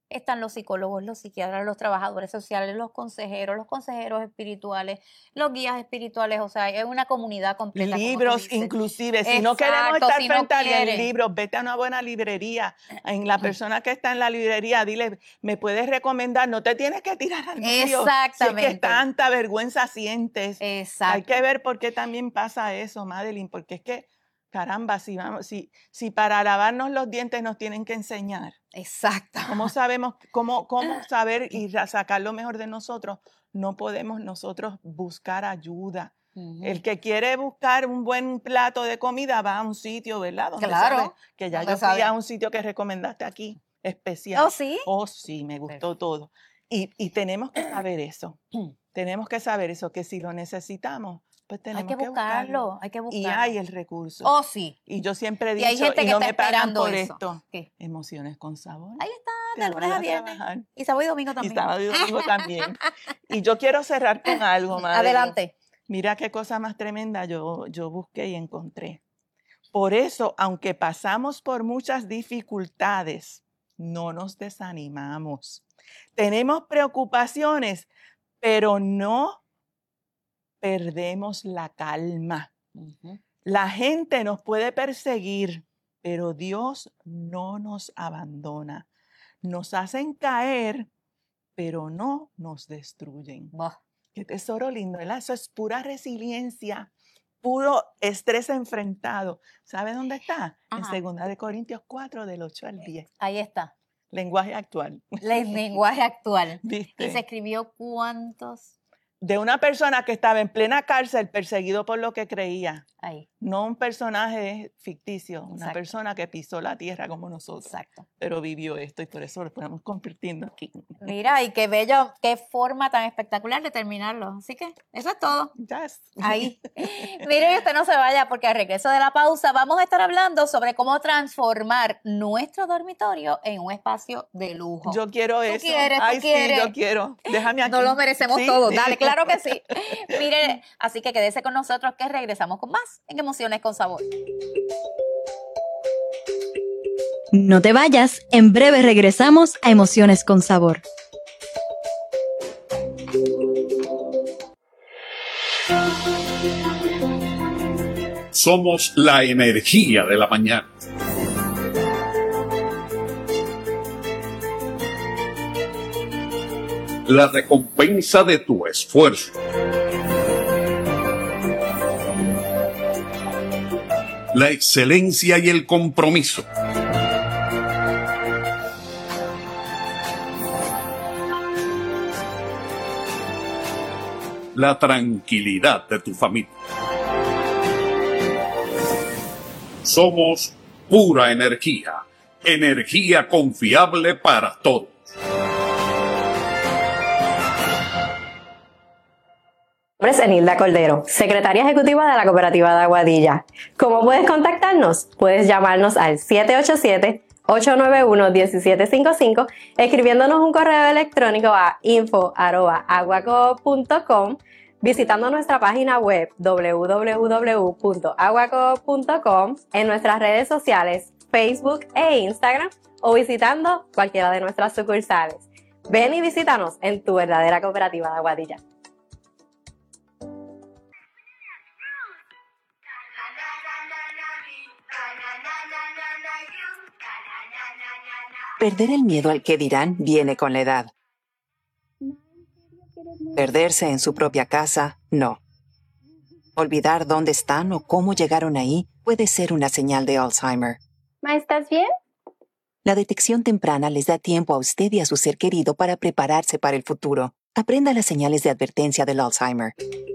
están los psicólogos, los psiquiatras, los trabajadores sociales, los consejeros espirituales, los guías espirituales, o sea, es una comunidad completa. como tú Libros dices. inclusive, si no queremos Exacto, estar si no frente al quieres. libro, vete a una buena librería. En la persona que está en la librería, dile, ¿me puedes recomendar? No te tienes que tirar al medio. Si es Exactamente. que tanta vergüenza sientes. Exacto. Hay que ver por qué también pasa eso, Madeline, porque es que, caramba, si para lavarnos los dientes nos tienen que enseñar, Exacto. ¿cómo sabemos, cómo saber y sacar lo mejor de nosotros? No podemos nosotros buscar ayuda. Ujú. El que quiere buscar un buen plato de comida va a un sitio, ¿verdad? Donde Claro, sabe, que ya donde yo fui sabe. a un sitio que recomendaste aquí, especial. ¿Oh, sí? Oh, sí, me gustó todo. Y tenemos que saber eso. Tenemos que saber eso, que si lo necesitamos, pues tenemos Hay que buscarlo, hay que Y buscarlo. hay el recurso. Oh, sí. Y yo siempre he Y hay dicho, gente y que no está me pagan esperando por eso. esto. ¿Qué? Emociones con sabor. Ahí está, Te de lunes voy a a viernes. trabajar. Y sábado y domingo Y también. sábado y domingo también. Y yo quiero cerrar con algo, Madeline. Adelante. Mira qué cosa más tremenda yo busqué y encontré. Por eso, aunque pasamos por muchas dificultades, no nos desanimamos. Tenemos preocupaciones, pero no perdemos la calma. Ujú. La gente nos puede perseguir, pero Dios no nos abandona. Nos hacen caer, pero no nos destruyen. Bah. Qué tesoro lindo, ¿verdad? Eso es pura resiliencia, puro estrés enfrentado. ¿Sabe dónde está? Ajá. En 2 de Corintios 4, del 8 al 10. Ahí está. Lenguaje actual. El lenguaje actual. ¿Viste? Y se escribió cuántos De una persona que estaba en plena cárcel perseguido por lo que creía. ahí. No un personaje ficticio, una Exacto. persona que pisó la tierra como nosotros, Exacto. pero vivió esto y por eso lo estamos compartiendo aquí. Mira, y qué bello, qué forma tan espectacular de terminarlo. Así que eso es todo. Yes. Ahí. Mire, usted no se vaya porque al regreso de la pausa vamos a estar hablando sobre cómo transformar nuestro dormitorio en un espacio de lujo. Yo quiero eso. quieres, tú Ay, quieres. sí, yo quiero. Déjame aquí. Nos lo merecemos Sí. todos. Dale, claro que sí. Mire, así que quédese con nosotros que regresamos con más en Emociones con Sabor. No te vayas, en breve regresamos a Emociones con Sabor. Somos la energía de la mañana. La recompensa de tu esfuerzo. La excelencia y el compromiso. La tranquilidad de tu familia. Somos pura energía, energía confiable para todos. Mi nombre es Enilda Cordero, secretaria ejecutiva de la Cooperativa de Aguadilla. ¿Cómo puedes contactarnos? Puedes llamarnos al 787-891-1755, escribiéndonos un correo electrónico a info@aguacoop.com, visitando nuestra página web www.aguacoop.com, en nuestras redes sociales Facebook e Instagram, o visitando cualquiera de nuestras sucursales. Ven y visítanos en tu verdadera Cooperativa de Aguadilla. Perder el miedo al que dirán viene con la edad. Perderse en su propia casa, no. Olvidar dónde están o cómo llegaron ahí puede ser una señal de Alzheimer. ¿Ma, estás bien? La detección temprana les da tiempo a usted y a su ser querido para prepararse para el futuro. Aprenda las señales de advertencia del Alzheimer.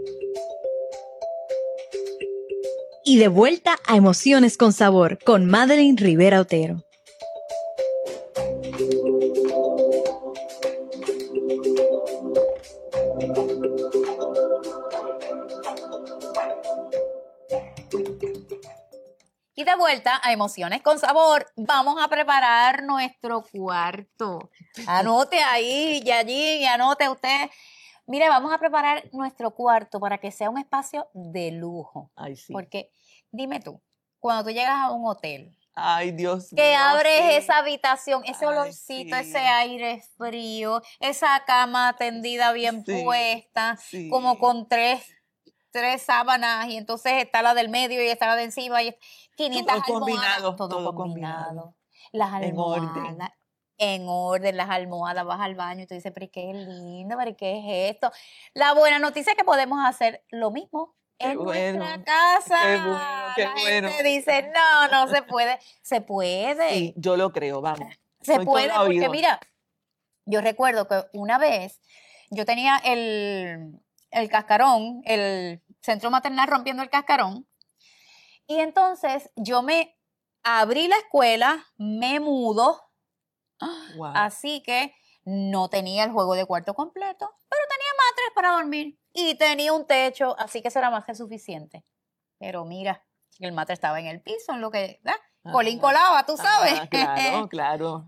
Y de vuelta a Emociones con Sabor con Madeline Rivera Otero. Y de vuelta a Emociones con Sabor, vamos a preparar nuestro cuarto. Anote ahí y allí y anote usted. Mire, vamos a preparar nuestro cuarto para que sea un espacio de lujo. Ay, sí. Porque dime tú, cuando tú llegas a un hotel, Ay, Dios que mío, abres sí. esa habitación, ese Ay, olorcito, sí. ese aire frío, esa cama tendida bien Sí, puesta, sí. como con tres sábanas, y entonces está la del medio y está la de encima, y 500 Todo almohadas, combinado, todo todo combinado. combinado. Las En orden. almohadas, en orden, las almohadas, vas al baño y tú dices, pero qué lindo, pero qué es esto. La buena noticia es que podemos hacer lo mismo Qué en nuestra bueno, casa. qué bueno, qué La bueno. gente dice, no, no se puede. Se puede. Sí, yo lo creo, vamos. Se Soy puede, todo porque oído. mira, yo recuerdo que una vez yo tenía el cascarón, el centro maternal rompiendo el cascarón, y entonces yo me abrí la escuela, me mudo, Wow. así que no tenía el juego de cuarto completo, pero tenía matres para dormir y tenía un techo, así que eso era más que suficiente. Pero mira, el matre estaba en el piso, en lo que, ¿verdad? Colín Ajá. colaba, tú sabes. Ajá, claro, claro.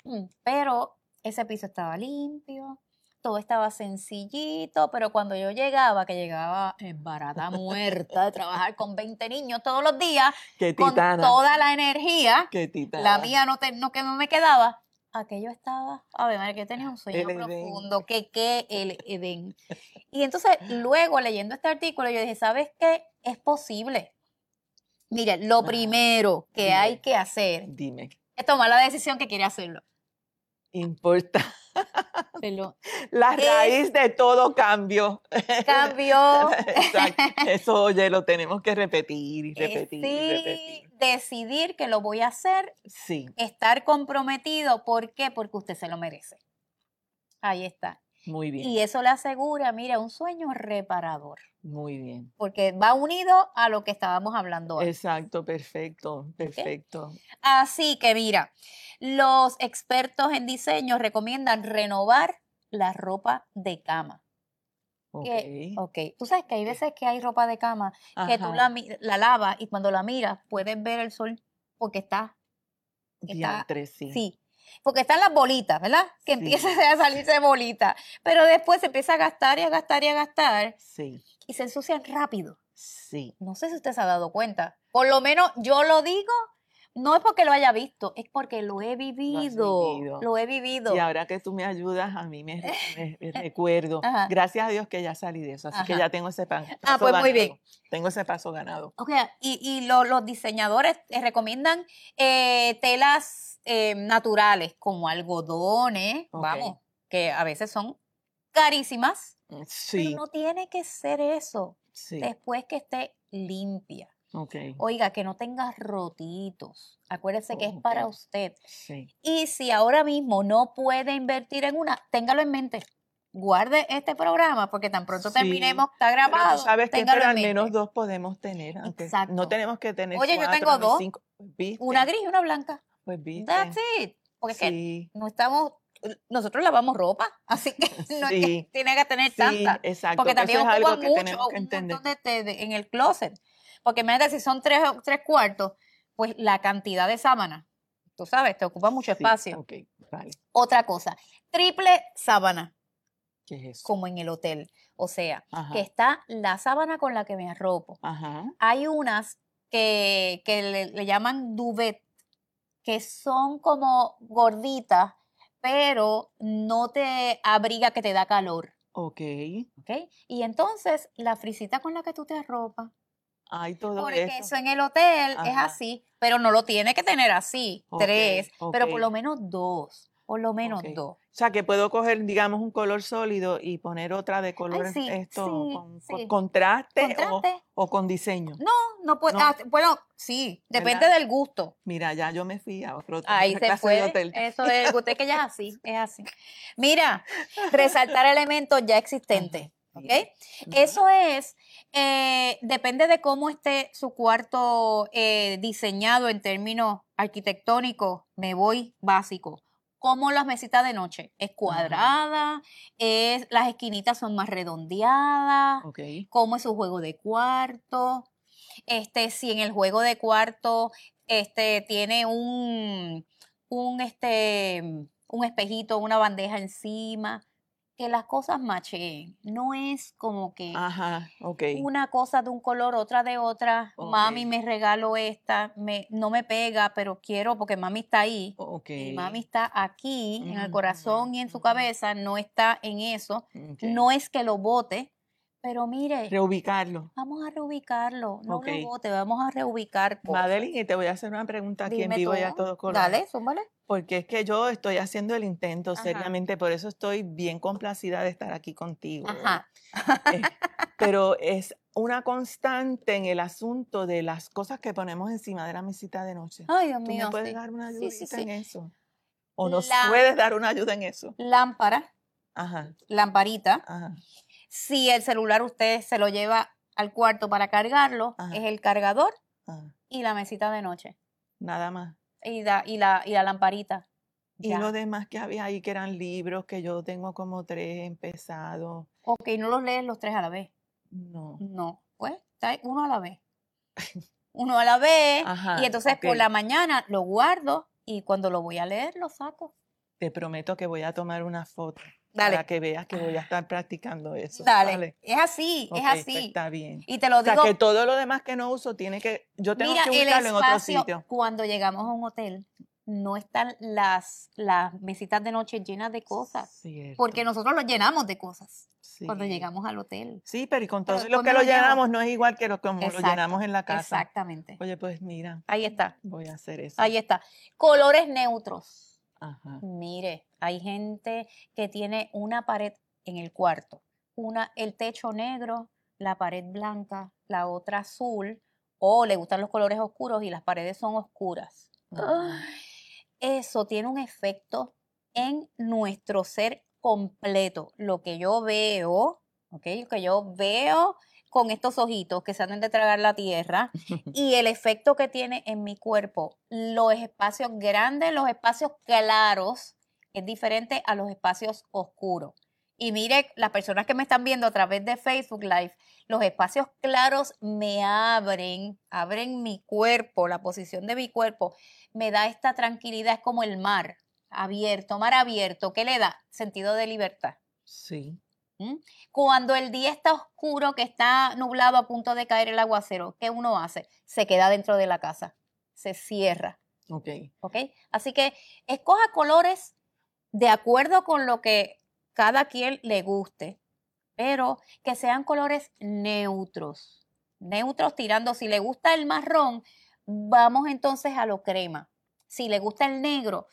Pero ese piso estaba limpio, todo estaba sencillito, pero cuando yo llegaba, que llegaba barata muerta de trabajar con 20 niños todos los días, Qué con titana. toda la energía, Qué titana. la mía no me quedaba, aquello estaba, a ver, madre, que tenía un sueño El Edén. profundo, que el Edén. Y entonces, luego leyendo este artículo, yo dije, ¿sabes qué? Es posible. Mire, lo Ajá. primero que Dime. hay que hacer Dime. es tomar la decisión que quiere hacerlo. Importa. Pero La Es- raíz de todo cambio. cambió. Exacto. Eso, oye, lo tenemos que repetir y Eh, repetir y sí, repetir. decidir que lo voy a hacer, Sí, estar comprometido. ¿Por qué? Porque usted se lo merece. Ahí está. muy bien. Y eso le asegura, mira, un sueño reparador. Muy bien. Porque va unido a lo que estábamos hablando antes. Exacto, perfecto, perfecto. Así que mira, los expertos en diseño recomiendan renovar la ropa de cama. Ok. Ok, tú sabes que hay veces que hay ropa de cama que tú Ajá. la lavas y cuando la miras puedes ver el sol porque está, Diantre, sí. sí, porque están las bolitas, ¿verdad? Que Sí. empiezan a salirse bolitas, pero después se empieza a gastar y a gastar y a gastar Sí, y se ensucian rápido. sí. No sé si usted se ha dado cuenta. Por lo menos yo lo digo, no es porque lo haya visto, es porque lo he vivido. vivido. Lo he vivido. Y ahora que tú me ayudas, a mí me recuerdo. Ajá. Gracias a Dios que ya salí de eso, así que Ajá. ya tengo ese paso Ah, pues muy bien. Tengo ese paso ganado. Ok, y los diseñadores recomiendan telas naturales como algodones, Ok. vamos, que a veces son carísimas, Sí, pero no tiene que ser eso. sí. Después que esté limpia. Ok. Oiga, que no tenga rotitos. Acuérdese que es para Ok. usted. Sí. Y si ahora mismo no puede invertir en una, téngalo en mente. Guarde este programa porque tan pronto Sí, terminemos, está Pero grabado. tú sabes que téngalo pero en al menos mente. 2 podemos tener, aunque Exacto. no tenemos que tener Oye, yo 4 tengo ni 2, 5. ¿Viste? una gris y una blanca. Pues viste. That's it. Porque es que Sí, no estamos, nosotros lavamos ropa, así que no es que Sí, tiene que tener sí, tanta. exacto. Porque que también eso es algo ocupan que mucho, tenemos que un entender. montón en el closet. Porque imagínate, si son tres cuartos, pues la cantidad de sábanas, tú sabes, te ocupa mucho Sí, espacio. ok, vale. Otra cosa, triple sábana, ¿Qué es eso? como en el hotel. O sea, Ajá. que está la sábana con la que me arropo. Ajá. Hay unas que le llaman duvet, que son como gorditas, pero no te abriga que te da calor. Ok. ¿Ok? Y entonces la frisita con la que tú te arropas, Hay todo porque eso. eso en el hotel es Ajá. así, pero no lo tiene que tener así, Ok, 3, pero ok. por lo menos 2, por lo menos Ok. 2. O sea, que puedo coger, digamos, un color sólido y poner otra de color sí, esto sí, con sí. contraste, ¿Contraste? o con diseño. No puede, No. bueno, sí, depende ¿Verdad? del gusto. Mira, ya yo me fui a otra Ahí se clase de puede. hotel. Eso es, usted que ya es así, es así. Mira, resaltar elementos ya existentes, Ajá, ¿ok? bien. Eso es, depende de cómo esté su cuarto diseñado en términos arquitectónicos, me voy básico. Como las mesitas de noche, es cuadrada, las esquinitas son más redondeadas, Ok. cómo es su juego de cuarto, si en el juego de cuarto tiene un espejito, una bandeja encima, que las cosas macheen. No es como que Ajá, ok. una cosa de un color, otra de otra. Mami, Ok. me regalo esta, no me pega, pero quiero porque mami está ahí. Ok. Y mami está aquí, en el Ujú, corazón y en su ujú. cabeza, no está en eso. Ok. No es que lo bote, pero mire, Reubicarlo. vamos a reubicarlo. No Ok. lo bote, vamos a reubicar cosas. Madeline, y te voy a hacer una pregunta aquí en Dime vivo y a tú. todo color. Dale, súmale. Porque es que yo estoy haciendo el intento Ajá. seriamente, por eso estoy bien complacida de estar aquí contigo. Ajá. Pero es una constante en el asunto de las cosas que ponemos encima de la mesita de noche. Ay, Dios ¿Tú mío, me puedes sí. dar una Sí, ayudita sí, sí. en eso? ¿O nos La- puedes dar una ayuda en eso? Lámpara, Ajá, lamparita. ajá, Si el celular usted se lo lleva al cuarto para cargarlo, Ajá. es el cargador ajá. y la mesita de noche. Nada más. Y la lamparita. Y Ya. lo demás que había ahí, que eran libros, que yo tengo como 3 empezados. Ok, no los lees los 3 a la vez. No. No, pues, está uno a la vez. Uno a la vez. Ajá, Y entonces por ok. la mañana lo guardo y cuando lo voy a leer lo saco. Te prometo que voy a tomar una foto Dale. para que veas que voy a estar practicando eso. Dale. Es así, Ok, es pues así. está bien. Y te lo O sea, digo, que todo lo demás que no uso tiene que, yo tengo mira, que el buscarlo en otro espacio, sitio. cuando llegamos a un hotel, no están las mesitas de noche llenas de cosas. Cierto, Porque nosotros los llenamos de cosas cuando sí. llegamos al hotel. Sí, pero y con Pero todo lo después que me lo lo llevo. llenamos no es igual que como lo Exacto, llenamos en la casa. Exactamente. Oye, pues mira, Ahí está, voy a hacer eso. ahí está. Colores neutros. Ajá. Mire, hay gente que tiene una pared en el cuarto, el techo negro, la pared blanca, la otra azul, o le gustan los colores oscuros y las paredes son oscuras. Ajá. Eso tiene un efecto en nuestro ser completo. Lo que yo veo, ¿ok? Lo que yo veo con estos ojitos que se han de tragar la tierra y el efecto que tiene en mi cuerpo, los espacios grandes, los espacios claros, es diferente a los espacios oscuros. Y mire, las personas que me están viendo a través de Facebook Live, los espacios claros me abren mi cuerpo, la posición de mi cuerpo, me da esta tranquilidad, es como el mar abierto. ¿Qué le da? Sentido de libertad. Sí. ¿Mm? Cuando el día está oscuro, que está nublado a punto de caer el aguacero, ¿qué uno hace? Se queda dentro de la casa, se cierra, Ok. ¿ok? Así que escoja colores de acuerdo con lo que cada quien le guste, pero que sean colores neutros. Neutros tirando, si le gusta el marrón, vamos entonces a lo crema. Si le gusta el negro,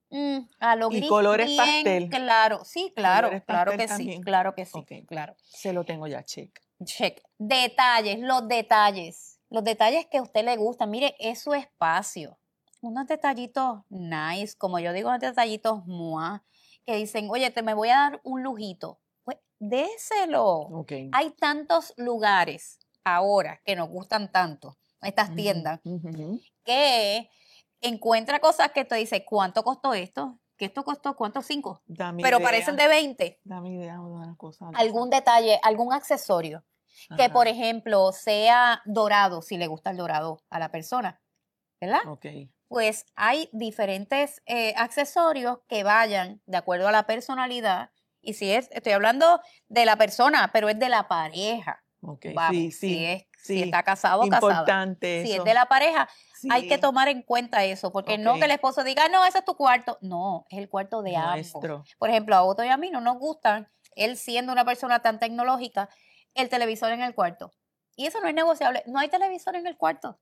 a lo Y gris colores bien pastel. claro. Sí, claro, Colores claro pastel que sí, también. claro que sí, Ok. claro. Se lo tengo ya, check. Check. Detalles, los detalles. Los detalles que a usted le gustan. Mire, es su espacio. Unos detallitos nice, como yo digo, unos detallitos mua, que dicen, oye, me voy a dar un lujito. Pues déselo. Ok. Hay tantos lugares ahora que nos gustan tanto, estas tiendas, Ujú. que encuentra cosas que te dice, ¿cuánto costó esto? ¿Que esto costó? ¿Cuánto? 5. Dame Pero idea. parecen de 20. Dame idea de una cosa. Algún detalle, algún accesorio. Que, Ajá. por ejemplo, sea dorado, si le gusta el dorado a la persona, ¿verdad? Ok. Pues hay diferentes accesorios que vayan de acuerdo a la personalidad. Y estoy hablando de la persona, pero es de la pareja. Ok. Vamos, Sí, sí. si está casado o casada. Importante Si eso. es de la pareja, Sí. hay que tomar en cuenta eso, porque no Ok. que el esposo diga, no, ese es tu cuarto. No, es el cuarto de ambos. Nuestro. Por ejemplo, a Otto y a mí no nos gustan, él siendo una persona tan tecnológica, el televisor en el cuarto. Y eso no es negociable. No hay televisor en el cuarto.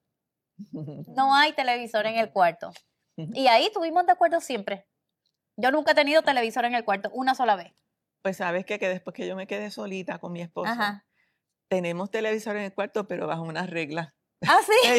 No hay televisor en el cuarto. Y ahí estuvimos de acuerdo siempre. Yo nunca he tenido televisor en el cuarto, una sola vez. Pues sabes que después que yo me quedé solita con mi esposo, Ajá. tenemos televisor en el cuarto, pero bajo unas reglas. Ah, sí.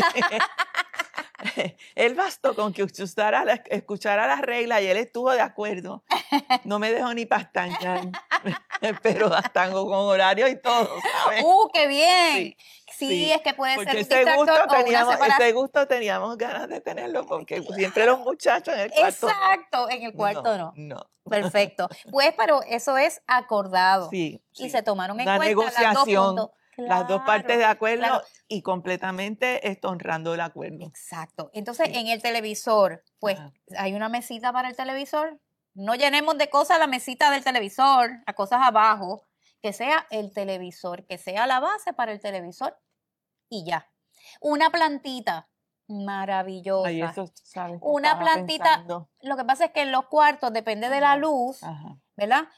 Él bastó con que escuchara las reglas y él estuvo de acuerdo. No me dejó ni pastañar, pero hasta con horario y todo, ¿sabes? ¡Qué bien! Sí, Sí, sí, es que puede ser porque un distractor o una separación. ese gusto teníamos ganas de tenerlo, porque siempre los muchachos en el cuarto. Exacto, en el cuarto no. No. Perfecto. Pues, pero eso es acordado. Sí, Y sí. se tomaron en Una cuenta las dos negociación, puntos. las dos partes de Claro, acuerdo claro. y completamente honrando el acuerdo. Exacto. Entonces, Sí. en el televisor, pues Ajá. hay una mesita para el televisor, No llenemos de cosas la mesita del televisor, a cosas abajo, que sea el televisor, que sea la base para el televisor y ya. Una plantita maravillosa. Ay, eso, ¿sabes? Una Estaba plantita, pensando. lo que pasa es que en los cuartos, depende de la luz, Ajá. ¿verdad?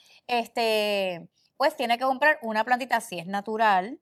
Pues tiene que comprar una plantita, si es natural,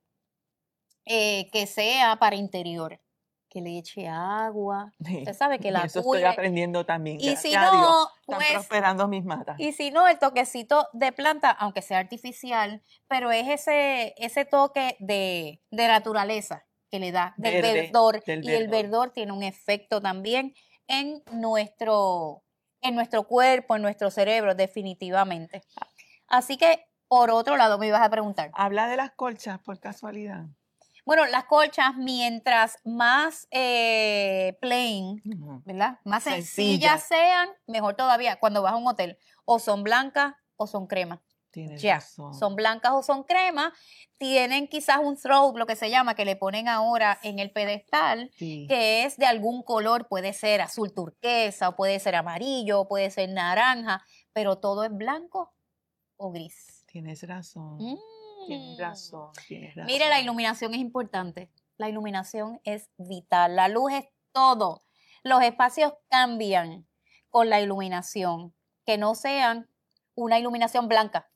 que sea para interior, que le eche agua. Usted sabe que Y la eso cuide. estoy aprendiendo también. Y si gracias a Dios. no, Están pues, prosperando mis matas. y si no, el toquecito de planta, aunque sea artificial, pero es ese toque de naturaleza que le da, del Verde, verdor. del Y el verdor. verdor tiene un efecto también en nuestro cuerpo, en nuestro cerebro, definitivamente. Así que, por otro lado, me ibas a preguntar. Habla de las colchas, por casualidad. Bueno, las colchas, mientras más plain, Ujú. ¿verdad? Más Sencillas. sencillas sean, mejor todavía. Cuando vas a un hotel, o son blancas o son crema. Tienes Ya, razón. son blancas o son crema. Tienen quizás un throw, lo que se llama, que le ponen ahora en el pedestal, Sí. que es de algún color, puede ser azul turquesa, o puede ser amarillo, o puede ser naranja, pero todo es blanco o gris. Tienes razón. Tienes razón. Tienes razón. Mire, la iluminación es importante. La iluminación es vital. La luz es todo. Los espacios cambian con la iluminación. Que no sean una iluminación blanca.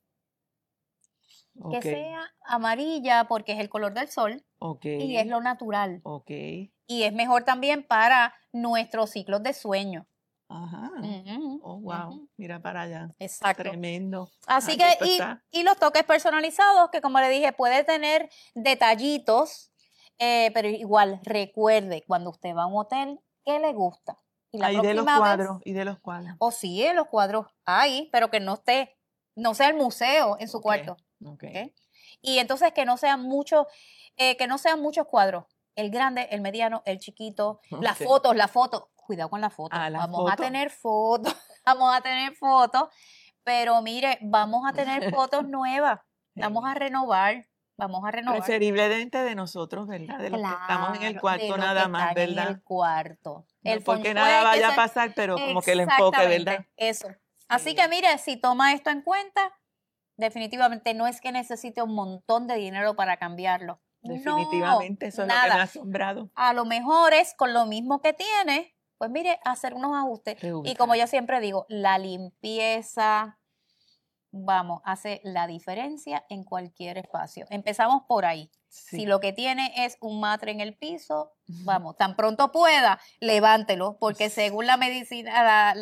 Ok, Que sea amarilla porque es el color del sol ok, y es lo natural. ok. Y es mejor también para nuestros ciclos de sueño. Ajá. Ujú, Oh, wow. ujú. Mira para allá. Exacto. Tremendo. Así Ay, que, esto y, está- y los toques personalizados, que como le dije, puede tener detallitos, pero igual recuerde cuando usted va a un hotel, ¿qué le gusta? Y la Ay, de los próxima vez, cuadros, y de los cuadros. o sí, en los cuadros hay, pero que no sea el museo en su Ok, cuarto. ok. ¿Ok? Y entonces que no sean muchos cuadros. El grande, el mediano, el chiquito, las Ok. fotos. Cuidado con las fotos. Ah, las Vamos a fotos. tener fotos, vamos a tener fotos, pero mire, vamos a tener fotos nuevas. Vamos a renovar. Preferiblemente de nosotros, ¿verdad? De los que estamos en el Claro, cuarto de los nada que más, están en ¿verdad? el cuarto. No El porque feng nada shui, que vaya a eso- pasar, pero como que el enfoque, ¿verdad? Exactamente, eso. Así Sí. que mire, si toma esto en cuenta, definitivamente no es que necesite un montón de dinero para cambiarlo. Definitivamente, eso es lo que me ha asombrado. A lo mejor es con lo mismo que tiene, pues mire, hacer unos ajustes. Y Reubicar. como yo siempre digo, la limpieza, hace la diferencia en cualquier espacio. Empezamos por ahí. Sí. Si lo que tiene es un matre en el piso, tan pronto pueda, levántelo, porque según la medicina,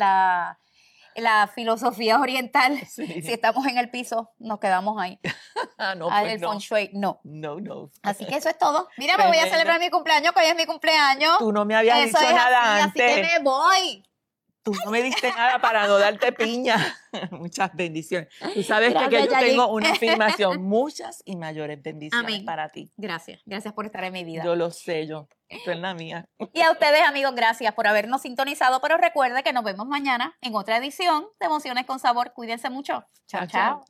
la filosofía oriental, Sí. si estamos en el piso, nos quedamos ahí. Ah, no, Al pues el no. feng shui, no. No. Así que eso es todo. Mira, me voy a Tremendo. celebrar mi cumpleaños, que hoy es mi cumpleaños. Tú no me habías Eso dicho es nada así, antes. así que me voy. Tú no me diste nada para no darte piña. Muchas bendiciones. Tú sabes que Gracias, yo Yayi. tengo una afirmación. Muchas y mayores bendiciones Amén. para ti. Gracias por estar en mi vida. Yo lo sé, Tú eres la mía. Y a ustedes, amigos, gracias por habernos sintonizado, pero recuerde que nos vemos mañana en otra edición de Emociones con Sabor. Cuídense mucho. Chao, chao.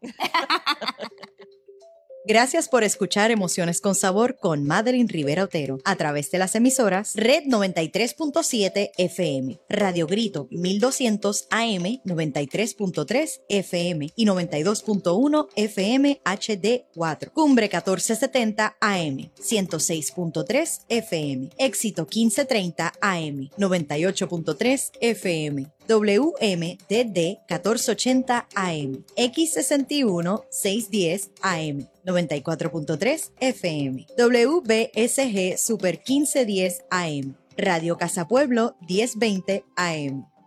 Gracias por escuchar Emociones con Sabor con Madeline Rivera Otero a través de las emisoras Red 93.7 FM, Radio Grito 1200 AM 93.3 FM y 92.1 FM HD4, Cumbre 1470 AM 106.3 FM, Éxito 1530 AM 98.3 FM, WMDD 1480 AM, X61 610 AM 94.3 FM, WBSG Super 1510 AM, Radio Casa Pueblo 1020 AM.